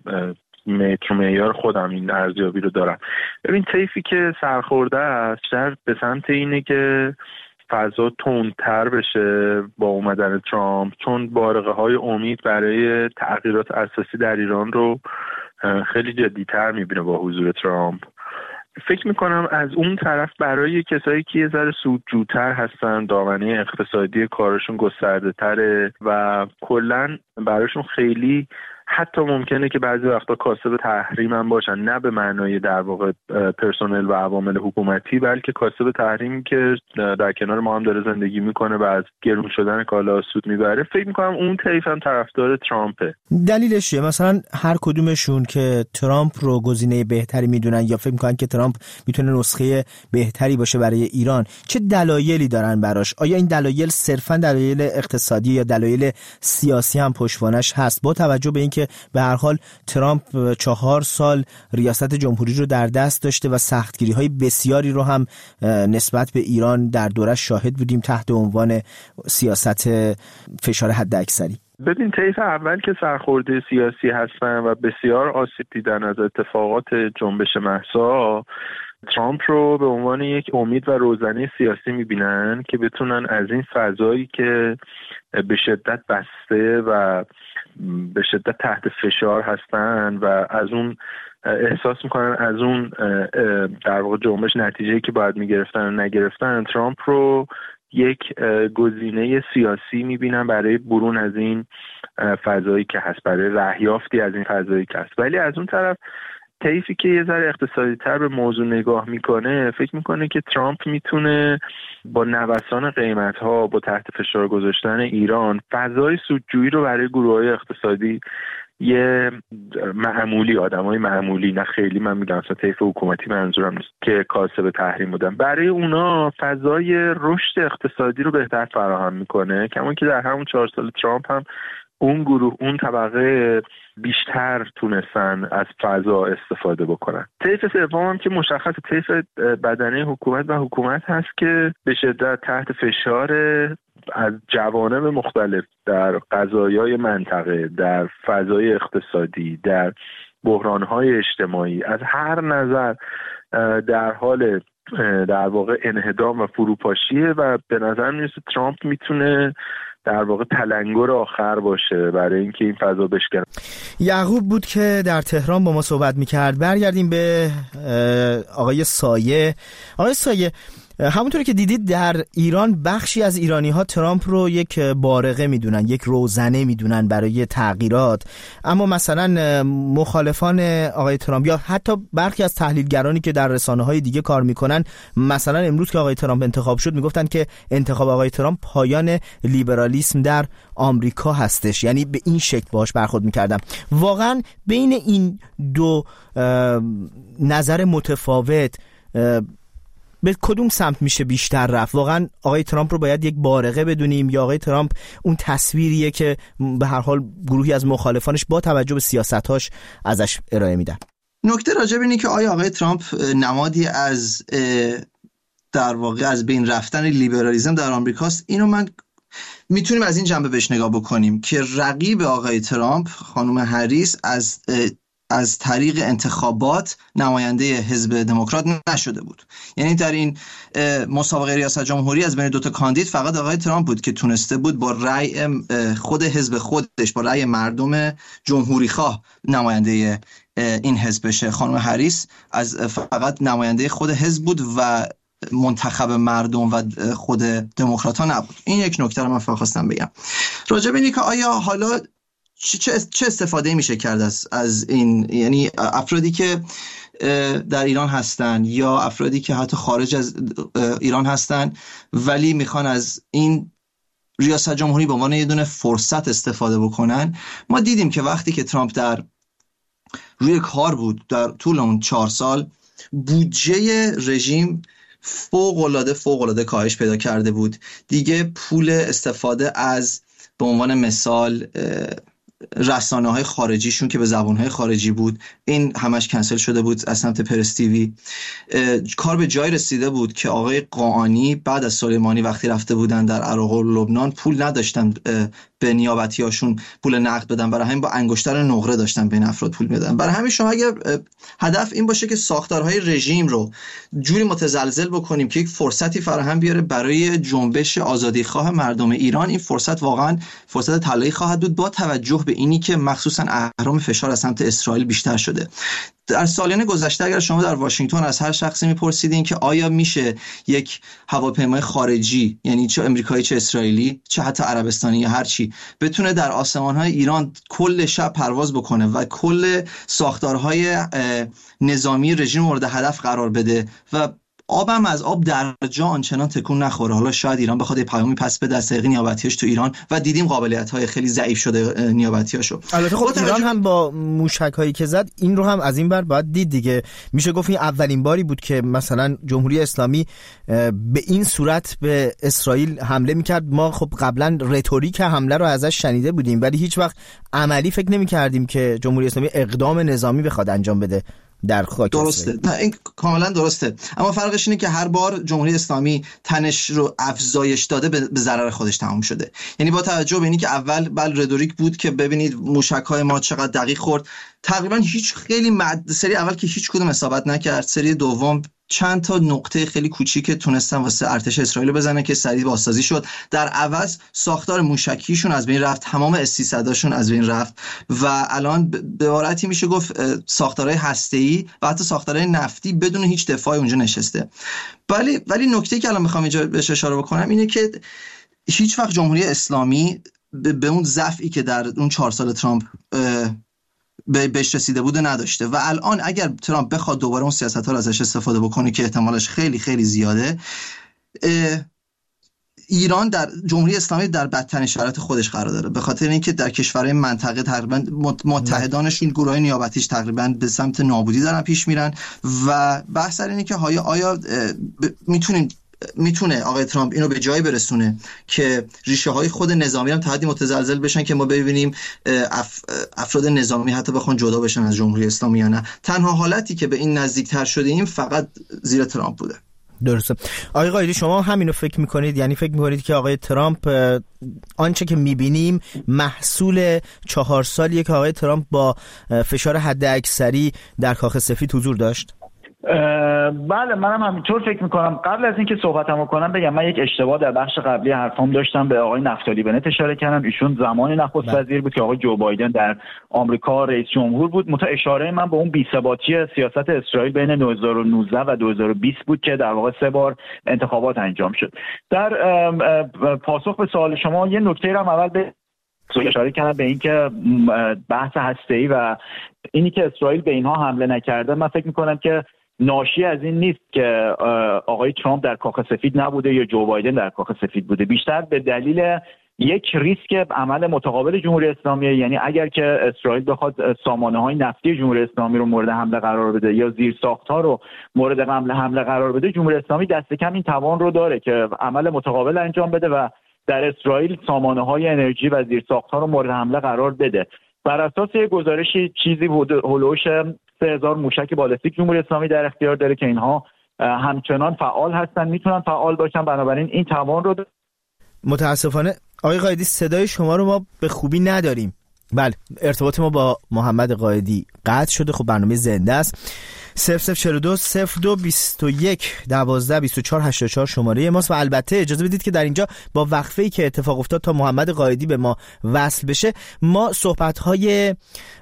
متر معیار خودم این ارزیابی رو دارم. ببین طیفی که سرخورده است در به سمت اینه که فضا تندتر بشه با اومدن ترامپ، چون بارقه های امید برای تغییرات اساسی در ایران رو خیلی جدی‌تر میبینه با حضور ترامپ. فکر میکنم از اون طرف برای کسایی که یه ذره سودجوتر هستن، دامنه اقتصادی کارشون گسترده تره و کلن براشون خیلی حتی ممکنه که بعضی وقتا کاسب تحریم هم باشن، نه به معنای در واقع پرسنل و عوامل حکومتی، بلکه کاسب تحریم که در کنار ما هم داره زندگی میکنه و از گرون شدن کالا سود میبره. فکر میکنم اون طیف هم طرفدار ترامپه. دلیلش چیه؟ مثلا هر کدومشون که ترامپ رو گزینه بهتری میدونن یا فکر میکنن که ترامپ میتونه نسخه بهتری باشه برای ایران، چه دلایلی دارن براش؟ آیا این دلایل صرفا دلایل اقتصادی یا دلایل سیاسی هم پشتوانش هست؟ با توجه به اینکه به هر حال ترامپ چهار سال ریاست جمهوری رو در دست داشته و سختگیری‌های بسیاری رو هم نسبت به ایران در دورش شاهد بودیم تحت عنوان سیاست فشار حداکثری. ببین طیف اول که سرخورده سیاسی هستن و بسیار آسیب دیدن از اتفاقات جنبش مهسا، ترامپ رو به عنوان یک امید و روزنه سیاسی میبینن که بتونن از این فضایی که به شدت بسته و به شدت تحت فشار هستن و از اون احساس میکنن از اون در واقع جنبش نتیجه‌ای که باید میگرفتن و نگرفتن، ترامپ رو یک گزینه سیاسی میبینن برای برون از این فضایی که هست، برای رهیافتی از این فضایی که هست. ولی از اون طرف طیفی که یه ذره اقتصادی تر به موضوع نگاه میکنه فکر میکنه که ترامپ میتونه با نوسان قیمت ها، با تحت فشار گذاشتن ایران، فضای سودجویی رو برای گروه‌های اقتصادی یه معمولی، آدمای معمولی، نه خیلی من میگم اصلا طیف حکومتی منظورم نیست که کاسب تحریم بودن، برای اونا فضای رشد اقتصادی رو بهتر فراهم میکنه. کما که در همون چهار سال ترامپ هم اون گروه، اون طبقه بیشتر تونستن از فضا استفاده بکنن. طیف سوم هم که مشخص طیف بدنه حکومت و حکومت هست که به شدت تحت فشار از جوانب مختلف در قضایای منطقه، در فضای اقتصادی، در بحران‌های اجتماعی، از هر نظر در حال در واقع انهدام و فروپاشیه و به نظر میرسه ترامپ میتونه در واقع تلنگر آخر باشه برای اینکه این فضا بشکنه. یعقوب بود که در تهران با ما صحبت میکرد. برگردیم به آقای سایه. آقای سایه، همونطوری که دیدید در ایران بخشی از ایرانی ها ترامپ رو یک بارقه میدونن، یک روزنه میدونن برای تغییرات، اما مثلا مخالفان آقای ترامپ یا حتی برخی از تحلیلگرانی که در رسانه های دیگه کار میکنن، مثلا امروز که آقای ترامپ انتخاب شد میگفتن که انتخاب آقای ترامپ پایان لیبرالیسم در آمریکا هستش، یعنی به این شکل باش برخورد میکردم. واقعا بین این دو نظر متفاوت به کدوم سمت میشه بیشتر رفت؟ واقعا آقای ترامپ رو باید یک بارقه بدونیم یا آقای ترامپ اون تصویریه که به هر حال گروهی از مخالفانش با توجه به سیاستاش ازش ارائه میدن؟ نکته راجع به اینه که آیا آقای ترامپ نمادی از در واقع از بین رفتن لیبرالیسم در آمریکاست، اینو من میتونیم از این جنبه بهش نگاه بکنیم که رقیب آقای ترامپ خانم هریس از از طریق انتخابات نماینده حزب دموکرات نشده بود. یعنی در این مسابقه ریاست جمهوری از بین دو تا کاندید فقط آقای ترامپ بود که تونسته بود با رأی خود حزب خودش، با رأی مردم جمهوری خواه نماینده این حزب بشه. خانم هریس از فقط نماینده خود حزب بود و منتخب مردم و خود دموکرات‌ها نبود. این یک نکته رو من فقط خواستم بگم. راجع به اینکه که آیا حالا چه چه استفاده میشه کرد از از این، یعنی افرادی که در ایران هستن یا افرادی که حتی خارج از ایران هستن ولی میخوان از این ریاست جمهوری به عنوان یه دونه فرصت استفاده بکنن. ما دیدیم که وقتی که ترامپ در روی کار بود در طول اون چهار سال، بودجه رژیم فوق‌العاده فوق‌العاده کاهش پیدا کرده بود. دیگه پول استفاده از به عنوان مثال رسانه های خارجیشون که به زبان های خارجی بود، این همش کنسل شده بود از سمت پرس تیوی. کار به جای رسیده بود که آقای قاآنی بعد از سلیمانی وقتی رفته بودن در عراق و لبنان پول نداشتن به نیابتی هاشون پول نقد بدن، برای همین با انگشتر نقره داشتن بین افراد پول بدن. برای همین شما اگر هدف این باشه که ساختارهای رژیم رو جوری متزلزل بکنیم که یک فرصتی فراهم بیاره برای جنبش آزادیخواه مردم ایران، این فرصت واقعا فرصت طلایی خواهد بود با توجه به اینی که مخصوصا اهرام فشار از سمت اسرائیل بیشتر شده. در سالیان گذشته اگر شما در واشنگتن از هر شخصی میپرسیدین که آیا میشه یک هواپیمای خارجی، یعنی چه امریکایی چه اسرائیلی چه حتی عربستانی یا هر چی، بتونه در آسمان‌های ایران کل شب پرواز بکنه و کل ساختارهای نظامی رژیم مورد هدف قرار بده و آبم از آب در جا آنچنان تکون نخوره، حالا شاید ایران بخواد یه پیامی پس بده از طریق نیابتیاش تو ایران و دیدیم قابلیت‌های خیلی ضعیف شده نیابتیاشو. البته خب ایران هم با موشک‌هایی که زد این رو هم از این بر باید دید دیگه. میشه گفت این اولین باری بود که مثلا جمهوری اسلامی به این صورت به اسرائیل حمله میکرد. ما خب قبلا رتوریک حمله رو ازش شنیده بودیم ولی هیچ وقت عملی فکر نمی‌کردیم که جمهوری اسلامی اقدام نظامی بخواد انجام بده در خاک درسته. نه این کاملا درسته، اما فرقش اینه که هر بار جمهوری اسلامی تنش رو افزایش داده به ضرر خودش تمام شده. یعنی با توجه به اینی که اول بل رتوریک بود که ببینید موشک‌های ما چقدر دقیق خورد، تقریبا هیچ خیلی مد... سری اول که هیچ کدوم اصابت نکرد، سری دوم چند تا نقطه خیلی کوچیک تونستن واسه ارتش اسرائیل بزنن که سریع بازسازی شد. در عوض ساختار موشکیشون از بین رفت، تمام اس سیصد هاشون از بین رفت و الان به عبارتی میشه گفت ساختارهای هسته‌ای و حتی ساختارهای نفتی بدون هیچ دفاعی اونجا نشسته. ولی ولی نکته‌ای که الان میخوام اینجا بهش اشاره بکنم اینه که هیچ وقت جمهوری اسلامی به اون ضعفی که در اون چهار سال ترامپ بهش رسیده بوده نداشته و الان اگر ترامپ بخواد دوباره اون سیاست‌ها رو ازش استفاده بکنه که احتمالش خیلی خیلی زیاده، ایران در جمهوری اسلامی در بدترین شرایط خودش قرار داره، به خاطر اینکه در کشورهای منطقه تقریبا متحدانشون گروه‌های نیابتیش تقریبا به سمت نابودی دارن پیش میرن و بحث سر اینه که آیا آیا میتونیم میتونه آقای ترامپ اینو به جایی برسونه که ریشه های خود نظامی هم تا حدی متزلزل بشن که ما ببینیم اف... افراد نظامی حتی بخوان جدا بشن از جمهوری اسلامی یا نه. تنها حالتی که به این نزدیکتر شدیم فقط زیر ترامپ بوده. درسته. آقای قائدی شما همینو فکر میکنید؟ یعنی فکر میکنید که آقای ترامپ آنچه که میبینیم محصول چهار سالیه که آقای ترامپ با فشار حد اکثری در کاخ سفید حضور داشت؟ بله منم همینطور فکر میکنم. قبل از اینکه صحبتمو کنم بگم من یک اشتباه در بخش قبلی حرفام داشتم، به آقای نفتالی بنت اشاره کردم. ایشون زمان نخست وزیر بود که آقای جو بایدن در آمریکا رئیس جمهور بود. مت اشاره من به اون بی‌ثباتی سیاست اسرائیل بین دو هزار و نوزده و دو هزار و بیست بود که در واقع سه بار انتخابات انجام شد. در پاسخ به سوال شما یه نکته رو اول به اشاره کردم به اینکه بحث هسته‌ای و اینی که اسرائیل به اینها حمله نکرده، من فکر میکنم که ناشی از این نیست که آقای ترامپ در کاخ سفید نبوده یا جو بایدن در کاخ سفید بوده، بیشتر به دلیل یک ریسک عمل متقابل جمهوری اسلامی. یعنی اگر که اسرائیل بخواد سامانه‌های نفتی جمهوری اسلامی رو مورد حمله قرار بده یا زیرساخت‌ها رو مورد حمله قرار بده، جمهوری اسلامی دست کم این توان رو داره که عمل متقابل انجام بده و در اسرائیل سامانه‌های انرژی و زیرساخت‌ها رو مورد حمله قرار بده. بر اساس گزارشی چیزی هولوش سه هزار موشک بالستیک جمهوری اسلامی در اختیار داره که اینها همچنان فعال هستن، میتونن فعال باشن، بنابراین این توان رو داره. متاسفانه آقای قائدی صدای شما رو ما به خوبی نداریم. بله ارتباط ما با محمد قائدی قطع شده. خب برنامه زنده است. صفر صفر چهار دو صفر دو بیست و یک دوازده بیست و چهار هشتاد و چهار شماره ماست و البته اجازه بدید که در اینجا با وقفه‌ای که اتفاق افتاد تا محمد قائدی به ما وصل بشه ما صحبت‌های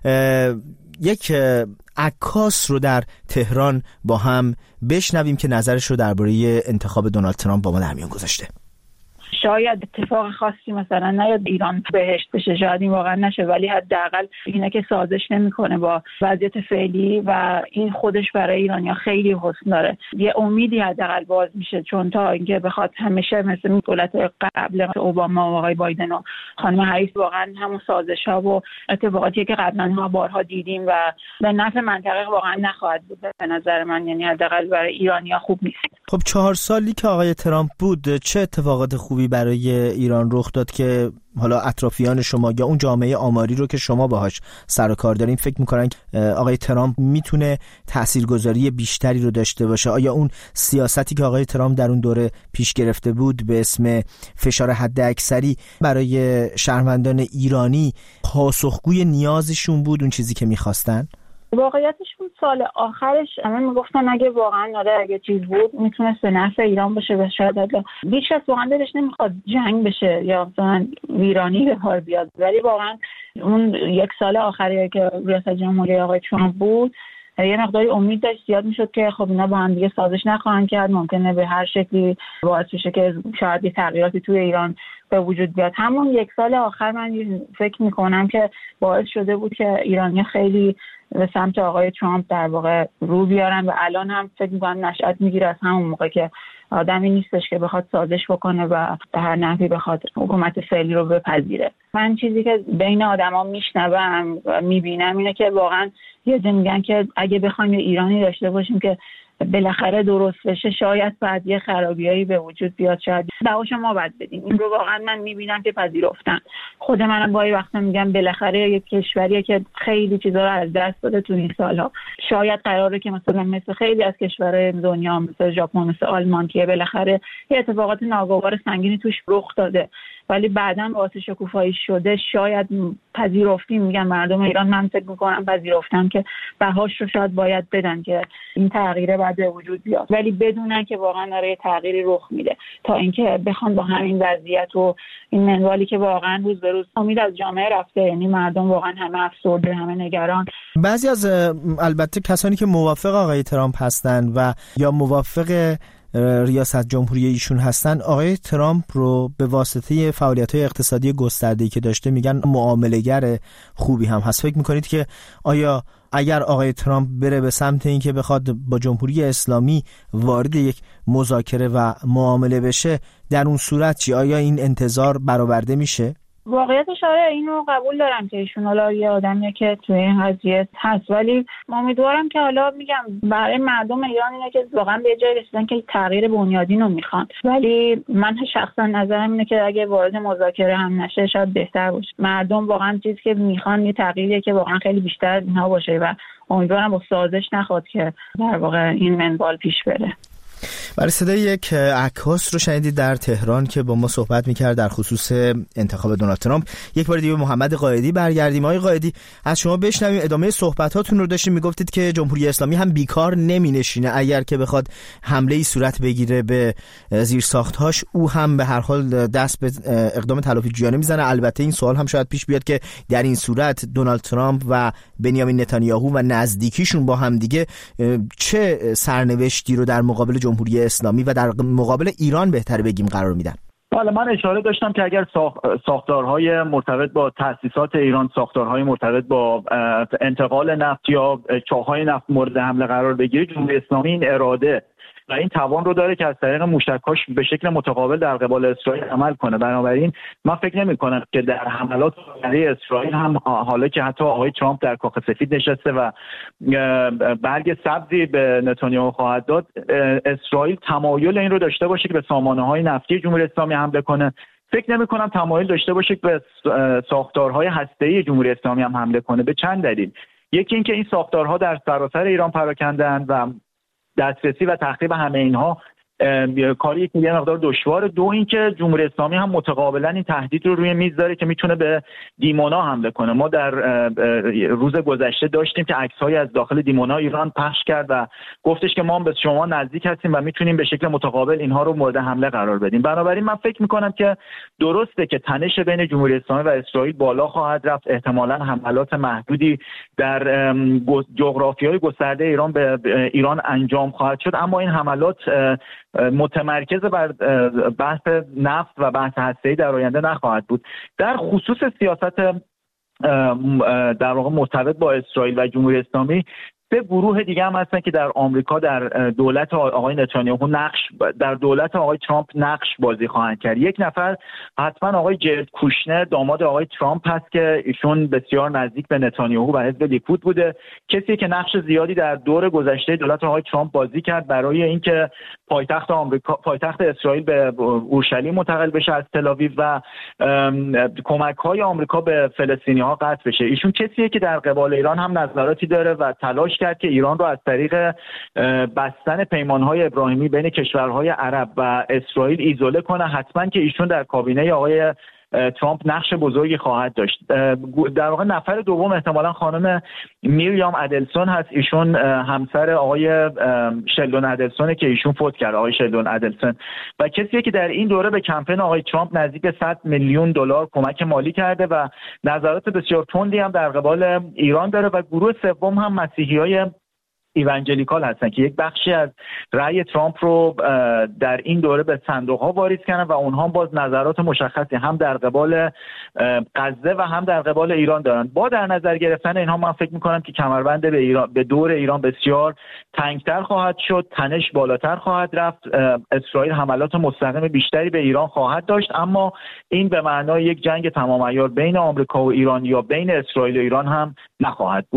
یک عکاس رو در تهران با هم بشنویم که نظرش رو درباره انتخاب دونالد ترامپ با ما در میان گذاشته. شاید اتفاق خاصی مثلا نیاد ایران بهشت بشه، شاید این واقعا نشه، ولی حداقل اینه که سازش نمیکنه با وضعیت فعلی و این خودش برای ایرانیا خیلی حسن داره. یه امیدی حداقل باز میشه، چون تا اینکه بخواد همیشه مثل دولت قبل اوباما و آقای بایدن و خانم هریس واقعا همون سازش‌ها و اتفاقاتی که قبلا ها بارها دیدیم و به نفع منطقه واقعا نخواهد بود به نظر من. یعنی حداقل برای ایرانیا خوب نیست. خب چهار سالی که آقای ترامپ بود چه اتفاقات خوبی برای ایران رخ داد که حالا اطرافیان شما یا اون جامعه آماری رو که شما باهاش سر و کار دارین فکر میکنن آقای ترامپ میتونه تاثیرگذاری بیشتری رو داشته باشه؟ آیا اون سیاستی که آقای ترامپ در اون دوره پیش گرفته بود به اسم فشار حد اکثری برای شهروندان ایرانی پاسخگوی نیازشون بود، اون چیزی که میخواستن؟ واقعیتش بود سال آخرش همه میگفتن اگه واقعا آره اگه چیز بود میتونست به نفع ایران باشه و شاید هیچ کس واقعا دلش نمیخواد جنگ بشه یا مثلا ویرانی به کار بیاد، ولی واقعا اون یک سال آخری که ریاست جمهوری آقای ترامپ بود یه مقداری امید داشت زیاد میشد که خب اینا با هم دیگه سازش نخواهند کرد، ممکنه به هر شکلی باعث بشه که شاید یه تغییراتی توی ایران به وجود بیاد. همون یک سال آخر من فکر میکنم که باعث شده بود که ایرانی خیلی به سمت آقای ترامپ در واقع رو بیارن و الان هم فکر میکنم نشأت میگیره از همون موقع که آدمی نیستش که بخواد سازش بکنه و به هر نحوی بخواد حکومت فعلی رو بپذیره. من چیزی که بین آدما میشنوم و میبینم اینه که واقعا یه جا میگن که اگه بخوایم ایرانی داشته باشیم که بالاخره درست بشه شاید بعد یه خرابیایی به وجود بیاد، شاید دعواش ما بد بدیم. این رو واقعا من میبینم که پذیرفتن. خود منم گاهی وقتا میگم بالاخره یک کشوریه که خیلی چیزا رو از دست داده تو این سالها، شاید قراره که مثلا مثل خیلی از کشورهای دنیا مثل ژاپن مثل آلمان که بالاخره یه اتفاقات ناگوار سنگینی توش رخ داده ولی بعداً باعث شکوفایی شده شاید پذیرفتیم. میگن مردم ایران، من فکر میکنم پذیرفتن که بهاش رو شاید باید بدن که این تغییره باید به وجود بیاد، ولی بدونن که واقعا داره تغییری رخ میده، تا اینکه بخوان با همین وضعیت و این منوالی که واقعا روز به روز امید از جامعه رفته، یعنی مردم واقعا همه افسرده، همه نگران. بعضی از البته کسانی که موافق آقای ترامپ هستن و یا موافق ریاست جمهوری ایشون هستن، آقای ترامپ رو به واسطه فعالیت‌های اقتصادی گسترده‌ای که داشته میگن معامله‌گر خوبی هم هست. فکر میکنید که آیا اگر آقای ترامپ بره به سمت این که بخواد با جمهوری اسلامی وارد یک مذاکره و معامله بشه، در اون صورت چی؟ آیا این انتظار برآورده میشه؟ واقعیتش آره، اینو قبول دارم که ایشون حالا یه آدمیه که توی این قضیه هست، ولی امیدوارم که حالا میگم برای مردم ایران اینه که واقعا به جای رسیدن که تغییر بنیادین رو میخوان، ولی من شخصا نظرم اینه که اگه وارد مذاکره هم نشه شاید بهتر باشه. مردم واقعا چیزی که میخوان یه تغییریه که واقعا خیلی بیشتر از اینها باشه و امیدوارم با سازش نخواد که در واقع این منوال پیش بره. برای صدای یک عکاس رو شنیدید در تهران که با ما صحبت میکرد در خصوص انتخاب دونالد ترامپ. یک بار دیگه محمد قائدی برگردیم. آقای قائدی، از شما بشنویم. ادامه صحبتاتون رو داشتیم، میگفتید که جمهوری اسلامی هم بیکار نمینشینه، اگر که بخواد حمله‌ای صورت بگیره به زیرساخت‌هاش او هم به هر حال دست به اقدام تلافی جویانه میزنه. البته این سوال هم شاید پیش بیاد که در این صورت دونالد ترامپ و بنیامین نتانیاهو و نزدیکیشون با هم دیگه چه سرنوشتی رو در مقابل جمهوری اسلامی و در مقابل ایران بهتر بگیم قرار میدن؟ حالا من اشاره داشتم که اگر ساختارهای مرتبط با تأسیسات ایران، ساختارهای مرتبط با انتقال نفت یا چاه‌های نفت مورد حمله قرار بگیره، جمهوری اسلامی این اراده و این توان رو داره که از طریق موشک‌هاش به شکل متقابل در قبال اسرائیل عمل کنه. بنابراین من فکر نمی‌کنم که در حملات برای اسرائیل هم، حالا که حتی آقای ترامپ در کاخ سفید نشسته و برگ سبزی به نتانیاهو خواهد داد، اسرائیل تمایل این رو داشته باشه که به سامانه‌های نفتی جمهوری اسلامی حمله کنه. فکر نمی‌کنم تمایل داشته باشه که به ساختارهای هسته‌ای جمهوری اسلامی هم حمله کنه، به چند دلیل. یکی اینکه این ساختارها در سراسر ایران پراکنده‌اند و دسترسی و تخریب همه اینها کاری که یه مقدار دشواره. دو اینکه جمهوری اسلامی هم متقابلا این تهدید رو روی میز داره که میتونه به دیمونا حمله کنه. ما در روز گذشته داشتیم که عکس‌هایی از داخل دیمونا ایران پخش کرد و گفتش که ما به شما نزدیک هستیم و میتونیم به شکل متقابل اینها رو مورد حمله قرار بدیم. بنابراین من فکر میکنم که درسته که تنش بین جمهوری اسلامی و اسرائیل بالا خواهد رفت. احتمالاً حملات محدودی در جغرافیای گسترده ایران به ایران انجام خواهد شد، اما این حملات متمرکز بر بحث نفت و بحث هسته‌ای در آینده نخواهد بود. در خصوص سیاست در واقع مرتبط با اسرائیل و جمهوری اسلامی، سه گروه دیگه هم هستن که در آمریکا در دولت آقای نتانیاهو نقش در دولت آقای ترامپ نقش بازی خواهند کرد. یک نفر حتما آقای جرد کوشنر، داماد آقای ترامپ هست که ایشون بسیار نزدیک به نتانیاهو و حزب لیکود بوده، کسی که نقش زیادی در دور گذشته دولت آقای ترامپ بازی کرد برای اینکه پایتخت آمریکا پایتخت اسرائیل به اورشلیم منتقل بشه از تل‌آویو و کمک‌های آمریکا به فلسطینی‌ها قطع بشه. ایشون کسیه که در قبال ایران هم نظراتی داره و تلاش کرد که ایران رو از طریق بستن پیمان‌های ابراهیمی بین کشورهای عرب و اسرائیل ایزوله کنه. حتما که ایشون در کابینه آقای ترامپ نقش بزرگی خواهد داشت. در واقع نفر دوم احتمالاً خانم میریام ادلسون هست. ایشون همسر آقای شلدون ادلسونه که ایشون فوت کرد، آقای شلدون ادلسون، و کسیه که در این دوره به کمپین آقای ترامپ نزدیک به صد میلیون دلار کمک مالی کرده و نظرات بسیار تندی هم در قبال ایران داره. و گروه سوم هم مسیحیای ایوانجلیکال هستن که یک بخشی از رأی ترامپ رو در این دوره به صندوق‌ها واریز کردن و اونها باز نظرات مشخصی هم در قبال غزه و هم در قبال ایران دارن. با در نظر گرفتن اینها من فکر می‌کنم که کمربند به ایران به دور ایران بسیار تنگتر خواهد شد، تنش بالاتر خواهد رفت، اسرائیل حملات مستقیم بیشتری به ایران خواهد داشت، اما این به معنای یک جنگ تمام عیار بین آمریکا و ایران یا بین اسرائیل و ایران هم نخواهد بود.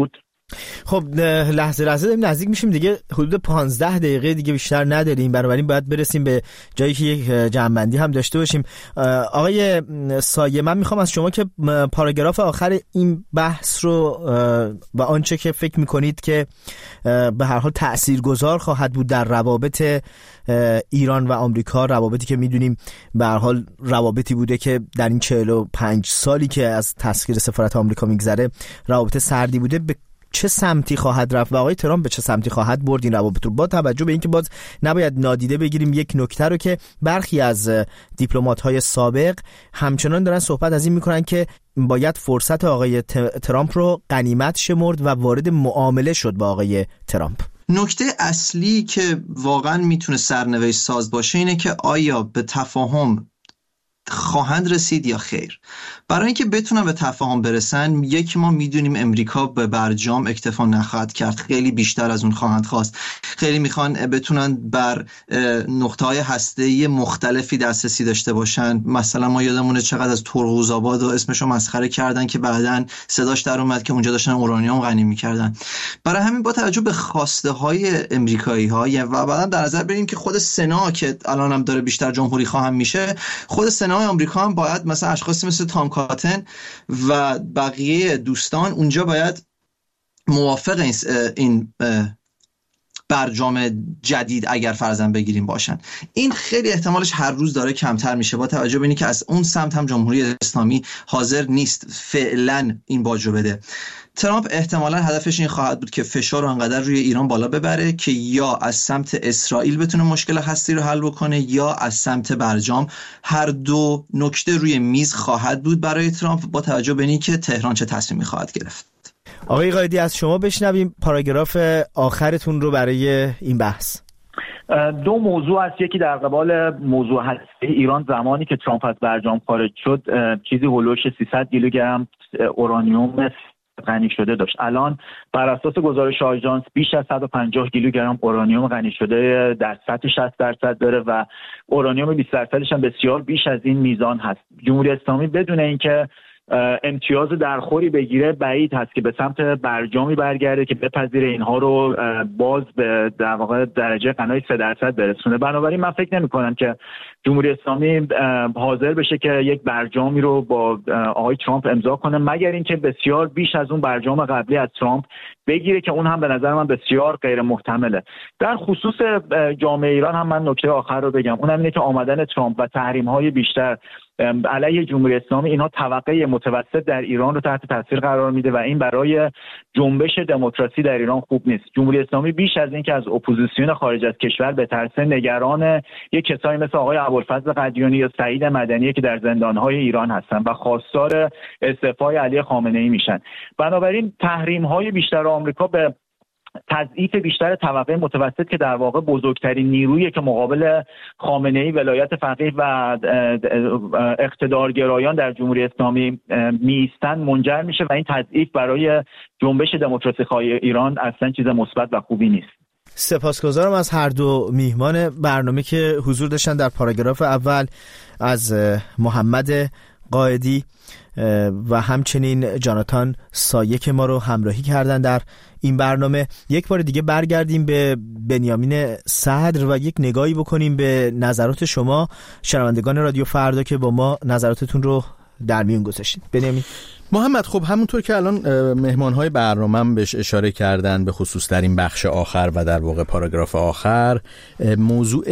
خب لحظه لحظه داریم نزدیک میشیم دیگه، حدود پانزده دقیقه دیگه بیشتر نداریم، بنابراین باید برسیم به جایی که یک جمع‌بندی هم داشته باشیم. آقای سایه، من میخوام از شما که پاراگراف آخر این بحث رو و آنچه که فکر میکنید که به هر حال تاثیرگذار خواهد بود در روابط ایران و آمریکا، روابطی که میدونیم به هر حال روابطی بوده که در این چهل و پنج سالی که از تسخیر سفارت آمریکا میگذره روابط سردی بوده، به چه سمتی خواهد رفت و آقای ترامپ به چه سمتی خواهد برد این روابط رو، با توجه به اینکه باز نباید نادیده بگیریم یک نکته رو که برخی از دیپلمات‌های سابق همچنان دارن صحبت از این میکنن که باید فرصت آقای ترامپ رو غنیمت شمرد و وارد معامله شد با آقای ترامپ. نکته اصلی که واقعا میتونه سرنوشت ساز باشه اینه که آیا به تفاهم خواهند رسید یا خیر. برای اینکه بتونن به تفاهم برسن، یک ما میدونیم امریکا به برجام اکتفا نخواهد کرد، خیلی بیشتر از اون خواهند خواست. خیلی میخوان بتونن بر نقطه‌های هسته‌ای مختلفی دسترسی داشته باشن. مثلا ما یادمونه چقدر از ترقوزآباد و اسمشو مسخره کردن که بعداً صداش در اومد که اونجا داشتن اورانیوم غنی میکردن. برای همین با توجه به خواسته های امریکایی ها و بعداً در نظر بگیریم که خود سنا که الان هم داره بیشتر جمهوری خواهم میشه، خود سنای آمریکا هم باید مثلا اشخاصی مثل تام کاتن و بقیه دوستان اونجا باید موافق این برجام جدید اگر فرضاً بگیریم باشن. این خیلی احتمالش هر روز داره کمتر میشه با توجه به اینکه که از اون سمت هم جمهوری اسلامی حاضر نیست فعلا این باجو بده. ترامپ احتمالاً هدفش این خواهد بود که فشار رو انقدر روی ایران بالا ببره که یا از سمت اسرائیل بتونه مشکل هستی رو حل بکنه یا از سمت برجام. هر دو نکته روی میز خواهد بود برای ترامپ با توجه به اینکه تهران چه تصمیمی خواهد گرفت. آقای قائدی، از شما بشنویم پاراگراف آخرتون رو برای این بحث. دو موضوع است. یکی در قبال موضوع هستی ایران، زمانی که ترامپ از برجام خارج شد چیزی هولوش سیصد کیلوگرم اورانیوم غنی شده داشت. الان بر اساس گزارش آژانس بیش از صد و پنجاه کیلوگرم اورانیوم غنی شده در سطح شصت درصد داره و اورانیوم بیست درصدش هم بسیار بیش از این میزان هست. جمهوری اسلامی بدون اینکه امتیاز درخوری بگیره بعید هست که به سمت برجامی برگرده که بپذیره اینها رو باز به در واقع درجه غنای سه درصد برسونه. بنابراین من فکر نمی کنم که جمهوری اسلامی حاضر بشه که یک برجامی رو با آقای ترامپ امضا کنه، مگر اینکه بسیار بیش از اون برجام قبلی از ترامپ بگیره که اون هم به نظر من بسیار غیر محتمله. در خصوص جامعه ایران هم من نکته آخر رو بگم، اونم اینه که آمدن ترامپ و تحریم‌های بیشتر علیه جمهوری اسلامی اینها طبقه متوسط در ایران رو تحت تاثیر قرار میده و این برای جنبش دموکراسی در ایران خوب نیست. جمهوری اسلامی بیش از این که از اپوزیسیون خارج از کشور بترسه، نگران یک کسایی مثل آقای ابوالفضل قدیانی یا سعید مدنی که در زندان‌های ایران هستن و خواستار استعفای علی خامنه‌ای میشن. بنابراین تحریم‌های بیشتر آمریکا به تضعیف بیشتر طبقه متوسط که در واقع بزرگترین نیرویی که مقابل خامنه‌ای، ولایت فقیه و اقتدارگرایان در جمهوری اسلامی میستن منجر میشه و این تضعیف برای جنبش دموکراسی خواهی ایران اصلا چیز مثبت و خوبی نیست. سپاسگزارم از هر دو میهمان برنامه که حضور داشتن در پاراگراف اول، از محمد قائدی و همچنین جاناتان سایه که ما رو همراهی کردن در این برنامه. یک بار دیگه برگردیم به بنیامین صدر و یک نگاهی بکنیم به نظرات شما شنوندگان رادیو فردا که با ما نظراتتون رو در میون گذاشتید. بنیامین. محمد، خب همونطور که الان مهمانهای برنامه هم بهش اشاره کردن، به خصوص در این بخش آخر و در واقع پاراگراف آخر، موضوع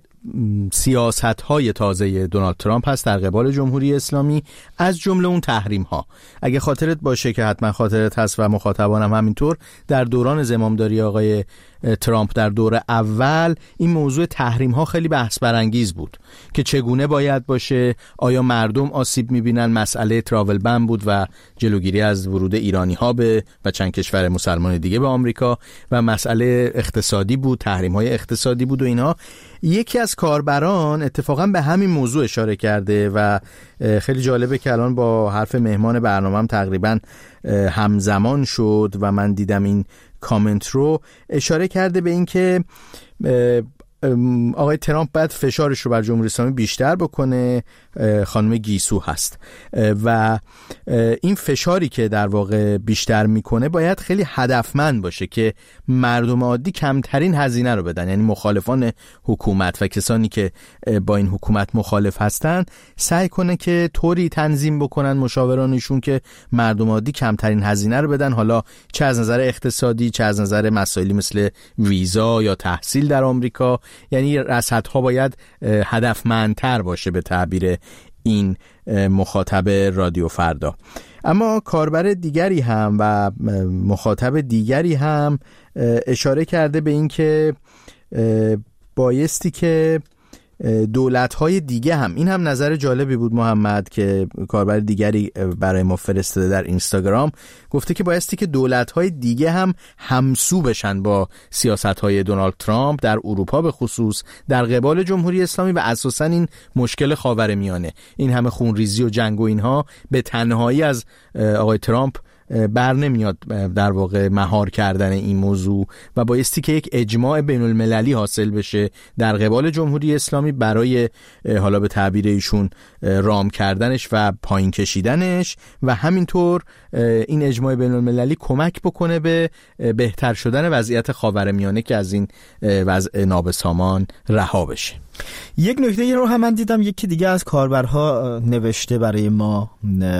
سیاست‌های تازه دونالد ترامپ هست در قبال جمهوری اسلامی، از جمله اون تحریم‌ها. اگه خاطرت باشه که حتما خاطرت هست و مخاطبانم همینطور، در دوران زمامداری آقای ترامپ در دور اول این موضوع تحریم‌ها خیلی بحث برانگیز بود که چگونه باید باشه، آیا مردم آسیب می‌بینن، مسئله تراول بن بود و جلوگیری از ورود ایرانی‌ها به و چند کشور مسلمان دیگه به آمریکا، و مسئله اقتصادی بود، تحریم‌های اقتصادی بود و اینها. یکی از کاربران اتفاقا به همین موضوع اشاره کرده و خیلی جالبه که الان با حرف مهمان برنامه‌ام تقریبا همزمان شد و من دیدم این کامنت رو. اشاره کرده به این که آقای ترامپ باید فشارش رو بر جمهوری اسلامی بیشتر بکنه. خانم گیسو هست و این فشاری که در واقع بیشتر میکنه باید خیلی هدفمند باشه که مردم عادی کمترین هزینه رو بدن، یعنی مخالفان حکومت و کسانی که با این حکومت مخالف هستن سعی کنه که طوری تنظیم بکنن مشاورانشون که مردم عادی کمترین هزینه رو بدن، حالا چه از نظر اقتصادی چه از نظر مسائلی مثل ویزا یا تحصیل در آمریکا. یعنی رصدها باید هدفمندتر باشه به تعبیر این مخاطب رادیو فردا. اما کاربر دیگری هم و مخاطب دیگری هم اشاره کرده به این که بایستی که دولت‌های دیگه هم، این هم نظر جالبی بود محمد که کاربر دیگری برای ما فرستاده در اینستاگرام، گفته که بایستی که دولت‌های دیگه هم همسو بشن با سیاست‌های دونالد ترامپ در اروپا به خصوص در قبال جمهوری اسلامی و اساساً این مشکل خاورمیانه، این همه خونریزی و جنگ و اینها به تنهایی از آقای ترامپ بر نمیاد در واقع مهار کردن این موضوع و بایستی که یک اجماع بین المللی حاصل بشه در قبال جمهوری اسلامی برای حالا به تعبیر ایشون رام کردنش و پایین کشیدنش و همینطور این اجماع بین المللی کمک بکنه به بهتر شدن وضعیت خاورمیانه که از این وضع نابسامان رها بشه. یک نکته رو هم من دیدم یکی دیگه از کاربرها نوشته برای ما،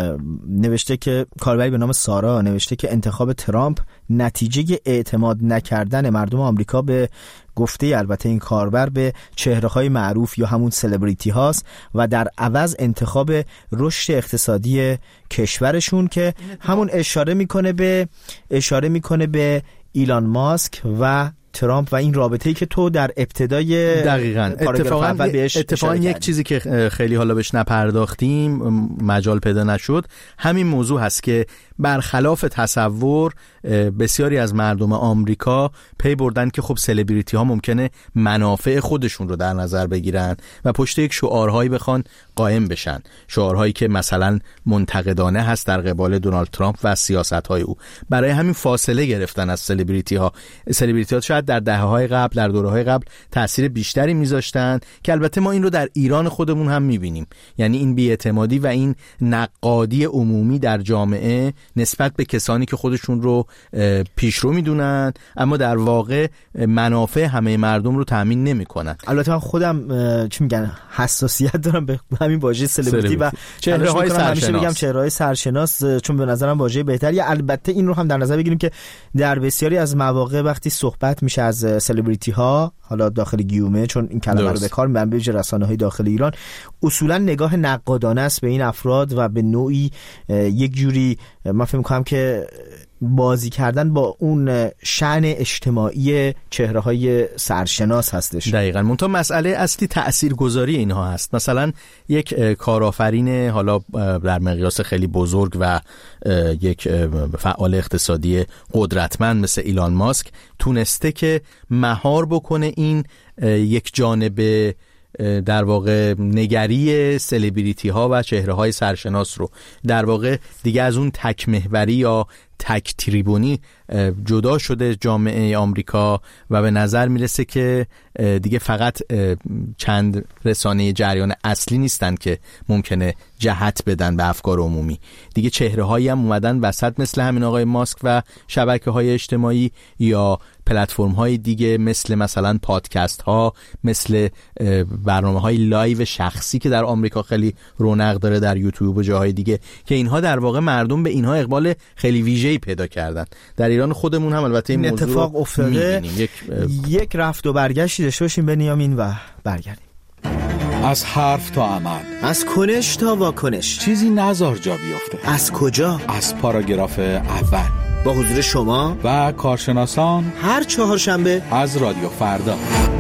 نوشته که کاربری به نام سارا نوشته که انتخاب ترامپ نتیجه اعتماد نکردن مردم آمریکا به گفته البته این کاربر به چهره‌های معروف یا همون سلبریتی هاست و در عوض انتخاب رشد اقتصادی کشورشون که همون اشاره میکنه به اشاره میکنه به ایلان ماسک و ترامپ و این رابطه‌ای که تو در ابتدای دقیقاً اتفاقاً بهش اتفاقاً یک چیزی که خیلی حالا بهش نپرداختیم، مجال پیدا نشد، همین موضوع هست که برخلاف تصور بسیاری از مردم آمریکا پی بردن که خب سلبریتی ها ممکنه منافع خودشون رو در نظر بگیرن و پشت یک شعارهایی بخوان قائم بشن، شعارهایی که مثلا منتقدانه هست در قبال دونالد ترامپ و سیاست‌های او. برای همین فاصله گرفتن از سلبریتی ها. سلبریتی ها شاید در دهه‌های قبل در دوره‌های قبل تأثیر بیشتری میذاشتن که البته ما این رو در ایران خودمون هم میبینیم، یعنی این بی‌اعتمادی و این نقادی عمومی در جامعه نسبت به کسانی که خودشون رو پیشرو میدونن اما در واقع منافع همه مردم رو تامین نمیکنن. البته من خودم چی میگن حساسیت دارم به همین واژه سلبریتی و چهره‌های سرشناس، میگم چهره‌های سرشناس چون به نظرم واژه بهتری. البته این رو هم در نظر بگیریم که در بسیاری از مواقع وقتی صحبت میشه از سلبریتی ها، حالا داخل گیومه چون این کلمه رو به کار میبرن به ویژه رسانه‌های داخل ایران، اصولا نگاه نقادانه است به این افراد و به نوعی یک جوری من فکر می‌کنم که بازی کردن با اون شأن اجتماعی چهره‌های سرشناس هستش. دقیقاً. منتها مسئله اصلی تاثیرگذاری اینها هست. مثلا یک کارآفرین حالا در مقیاس خیلی بزرگ و یک فعال اقتصادی قدرتمند مثل ایلان ماسک تونسته که مهار بکنه این یک جانب در واقع نگری سلبریتی ها و چهره های سرشناس رو در واقع دیگه از اون تک محوری یا تک تریبونی جدا شده جامعه آمریکا و به نظر میرسه که دیگه فقط چند رسانه جریان اصلی نیستن که ممکنه جهت بدن به افکار عمومی، دیگه چهره هایی هم اومدن وسط مثل همین آقای ماسک و شبکه های اجتماعی یا پلتفرم های دیگه مثل مثلا پادکست ها، مثل برنامه های لایو شخصی که در آمریکا خیلی رونق داره در یوتیوب و جاهای دیگه که اینها در واقع مردم به اینها اقبال خیلی ویژه‌ای پیدا کردن. در ایران خودمون هم البته این موضوع اتفاق افتاده. یک یک رفت و برگشتی داشته باشیم بنیامین و برگردیم. از حرف تا عمل، از کنش تا واکنش، چیزی نزار جا بیفته. از کجا؟ از پاراگراف اول با حضور شما و کارشناسان هر چهارشنبه از رادیو فردا.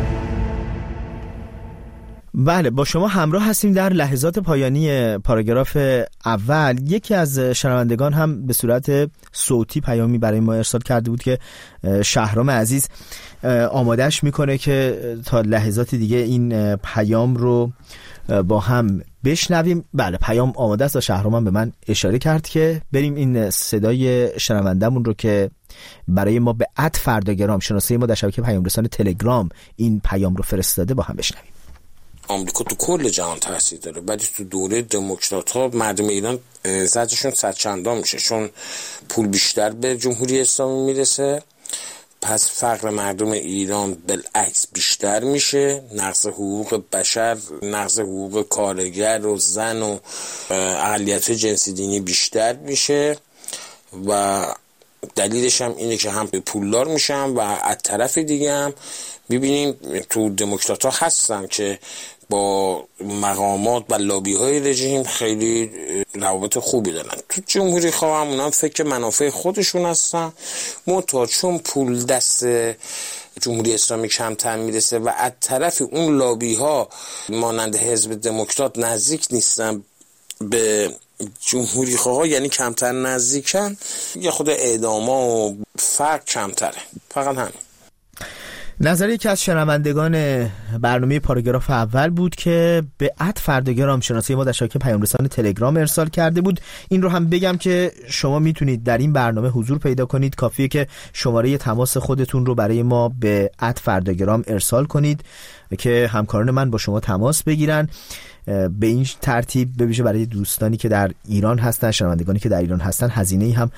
بله، با شما همراه هستیم در لحظات پایانی پاراگراف اول. یکی از شنوندگان هم به صورت صوتی پیامی برای ما ارسال کرده بود که شهرام عزیز آمادهش میکنه که تا لحظات دیگه این پیام رو با هم بشنویم. بله، پیام آماده است و شهرام هم به من اشاره کرد که بریم این صدای شنوندمون رو که برای ما به ات فرداگرام شناسه ما در شبکه پیام رسان تلگرام این پیام رو فرستاده، با هم بشنویم. آمریکا تو کل جهان تاثیر داره، ولی تو دوره دموکرات ها مردم ایران زجرشون صد چندان میشه، چون پول بیشتر به جمهوری اسلامی میرسه، پس فقر مردم ایران بالعکس بیشتر میشه، نقض حقوق بشر، نقض حقوق کارگر و زن و اقلیت جنسی دینی بیشتر میشه و دلیلش هم اینه که هم به پولدار میشن و از طرف دیگه هم میبینیم تو دموکرات ها هستن که با مقامات و لابی های رژیم خیلی روابط خوبی دارن. تو جمهوری خواه همون هم فکر منافع خودشون هستن، منتها چون پول دست جمهوری اسلامی کمتر میرسه و از طرف اون لابی ها مانند حزب دموکرات نزدیک نیستن به جمهوری خواه، یعنی کمتر نزدیکن، یا خود اعداما و فرق کمتره. فقط همین. نظر یکی از شنوندگان برنامه پاراگراف اول بود که به ات فرداگرام شناسه ما در شبکه پیام رسان تلگرام ارسال کرده بود. این رو هم بگم که شما میتونید در این برنامه حضور پیدا کنید، کافیه که شماره تماس خودتون رو برای ما به ات فرداگرام ارسال کنید که همکاران من با شما تماس بگیرن. به این ترتیب به ویژه برای دوستانی که در ایران هستن، شنوندگانی که در ایران هستن، هزینه‌ای هم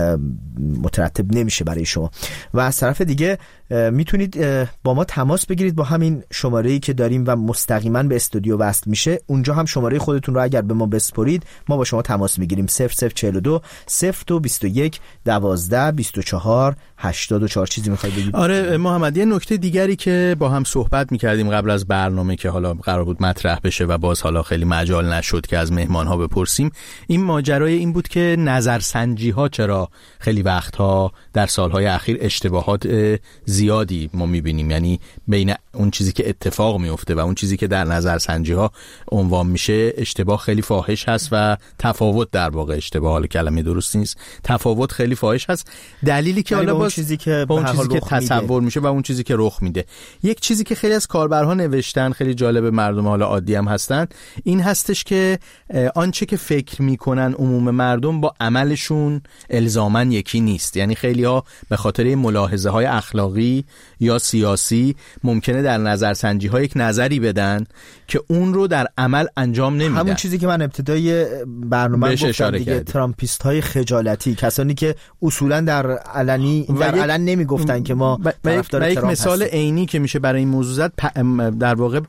مترتب نمیشه برای شما. و از طرف دیگه میتونید با ما تماس بگیرید با همین شماره‌ای که داریم و مستقیما به استودیو وصل میشه. اونجا هم شماره خودتون رو اگر به ما بسپرید ما با شما تماس میگیریم. صفر صفر چهل و دو صفر دو بیست و یک دوازده بیست و چهار هشتاد و چهار. چیزی میخوای بگید؟ آره محمد، یه نکته دیگری که با هم صحبت میکردیم قبل از برنامه که حالا قرار بود مطرح بشه و باز حالا خیلی مجال نشد که از مهمان‌ها بپرسیم، این ماجرای این بود که نظرسنجی‌ها چرا خیلی وقتها در سالهای اخیر اشتباهات زیادی ما می‌بینیم، یعنی بین اون چیزی که اتفاق میفته و اون چیزی که در نظرسنجی‌ها عنوان میشه اشتباه خیلی فاحش هست و تفاوت، در واقع اشتباه، حالا کلمه درست نیست، تفاوت خیلی فاحش هست. دلیلی که حالا با اون چیزی که با اون چیزی که تصور میشه و اون چیزی که رخ میده. یک چیزی که خیلی از کاربرها نوشتن، خیلی جالب، مردم حالا عادی هم هستن، این هستش که آنچه که فکر میکنن عموم مردم با عملشون الزاماً یکی نیست. یعنی خیلی ها به خاطر ملاحظه های اخلاقی یا سیاسی ممکنه در نظرسنجی ها یک نظری بدن که اون رو در عمل انجام نمیدن. همون چیزی که من ابتدای برنامه گفتم دیگه، ترامپیست های خجالتی، کسانی که اصولا در علنی در علن نمیگفتن که ما طرفدار ترامپ هستیم. یک مثال عینی که میشه برای این موضوع زد در واقع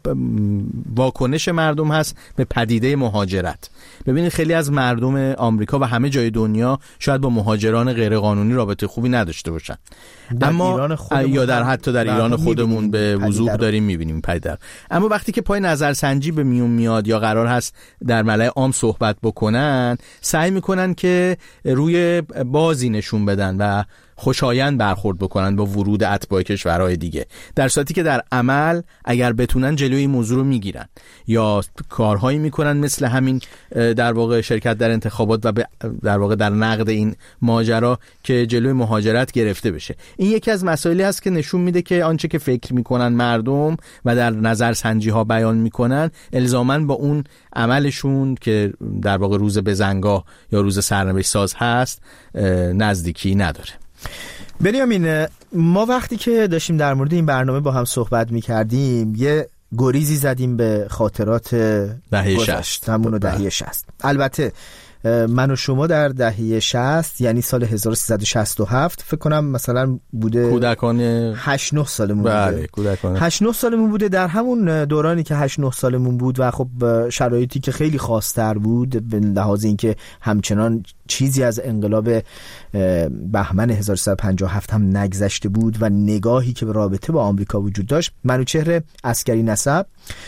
واکنش مردم هست به پدیده مهاجرت. ببینید خیلی از مردم آمریکا و همه جای دنیا شاید با مهاجران غیرقانونی رابطه خوبی نداشته باشن، اما یا در حتی در ایران خودمون به وضوح داریم میبینیم پدیده. اما وقتی که پای نظرسنجی به میون میاد یا قرار هست در ملأ عام صحبت بکنن، سعی میکنن که روی بازی نشون بدن و خوشایند برخورد بکنن با ورود اتباع کشورهای دیگه، در صورتی که در عمل اگر بتونن جلوی این موضوع رو میگیرن یا کارهایی میکنن مثل همین در واقع شرکت در انتخابات و در واقع در نقد این ماجرا که جلوی مهاجرت گرفته بشه. این یکی از مسائلی هست که نشون میده که آنچه که فکر میکنن مردم و در نظرسنجی ها بیان میکنن الزاماً با اون عملشون که در واقع روز بزنگاه یا روز سرنوشت ساز هست نزدیکی نداره. بنیامین، ما وقتی که داشتیم در مورد این برنامه با هم صحبت می‌کردیم یه گریزی زدیم به خاطرات دهه شصت، همون دهه شصت. البته من و شما در دهه شصت یعنی سال هزار و سیصد و شصت و هفت فکر کنم مثلا بوده کودکان هشت نه سالمون بله بوده کودکان هشت نه سالمون بوده. در همون دورانی که هشت نه سالمون بود و خب شرایطی که خیلی خاص‌تر بود به لحاظ اینکه همچنان چیزی از انقلاب بهمن هزار و سیصد و پنجاه و هفت هم نگذشته بود و نگاهی که به رابطه با آمریکا وجود داشت، منوچهر عسکری نسب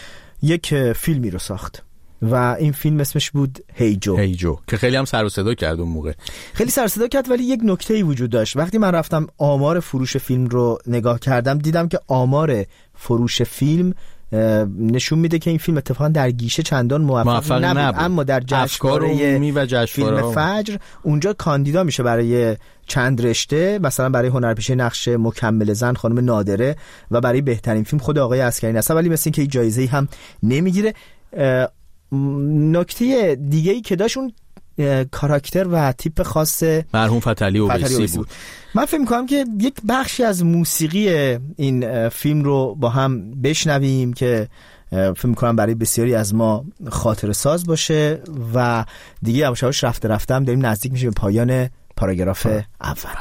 یک فیلمی رو ساخت و این فیلم اسمش بود هی جو. هی جو که خیلی هم سر و صدا کرد اون موقع. خیلی سر و صدا کرد، ولی یک نکته‌ای وجود داشت. وقتی من رفتم آمار فروش فیلم رو نگاه کردم دیدم که آمار فروش فیلم نشون میده که این فیلم اتفاقا در گیشه چندان موفق, موفق نبود. نبود اما در جشنواره و فیلم فجر اونجا کاندیدا میشه برای چند رشته، مثلا برای هنرپیشه نقش مکمل زن خانم نادره و برای بهترین فیلم خود آقای عسکری نسب، ولی مثل این که هیچ جایزه‌ای هم نمیگیره. نکته دیگه‌ای که داشت اون کاراکتر و تیپ خاص مرحوم فتحعلی اویسی بود. من فکر می‌کنم که یک بخشی از موسیقی این فیلم رو با هم بشنویم که فکر می‌کنم برای بسیاری از ما خاطره ساز باشه و دیگه یواش یواش رفته رفته هم داریم نزدیک میشیم به پایان پاراگراف اول.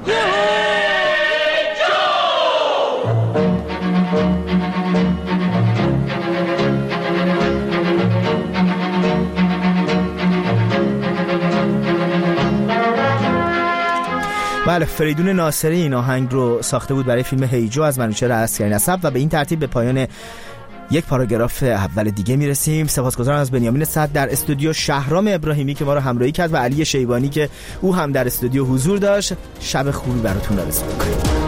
بله، فریدون ناصری این آهنگ رو ساخته بود برای فیلم هیجو از منوچهر عسکری نسب و به این ترتیب به پایان یک پاراگراف اول دیگه میرسیم. سپاسگزارم از بنیامین صدر در استودیو، شهرام ابراهیمی که ما رو همراهی کرد و علی شیبانی که او هم در استودیو حضور داشت. شب خوبی براتون آرزو می‌کنم.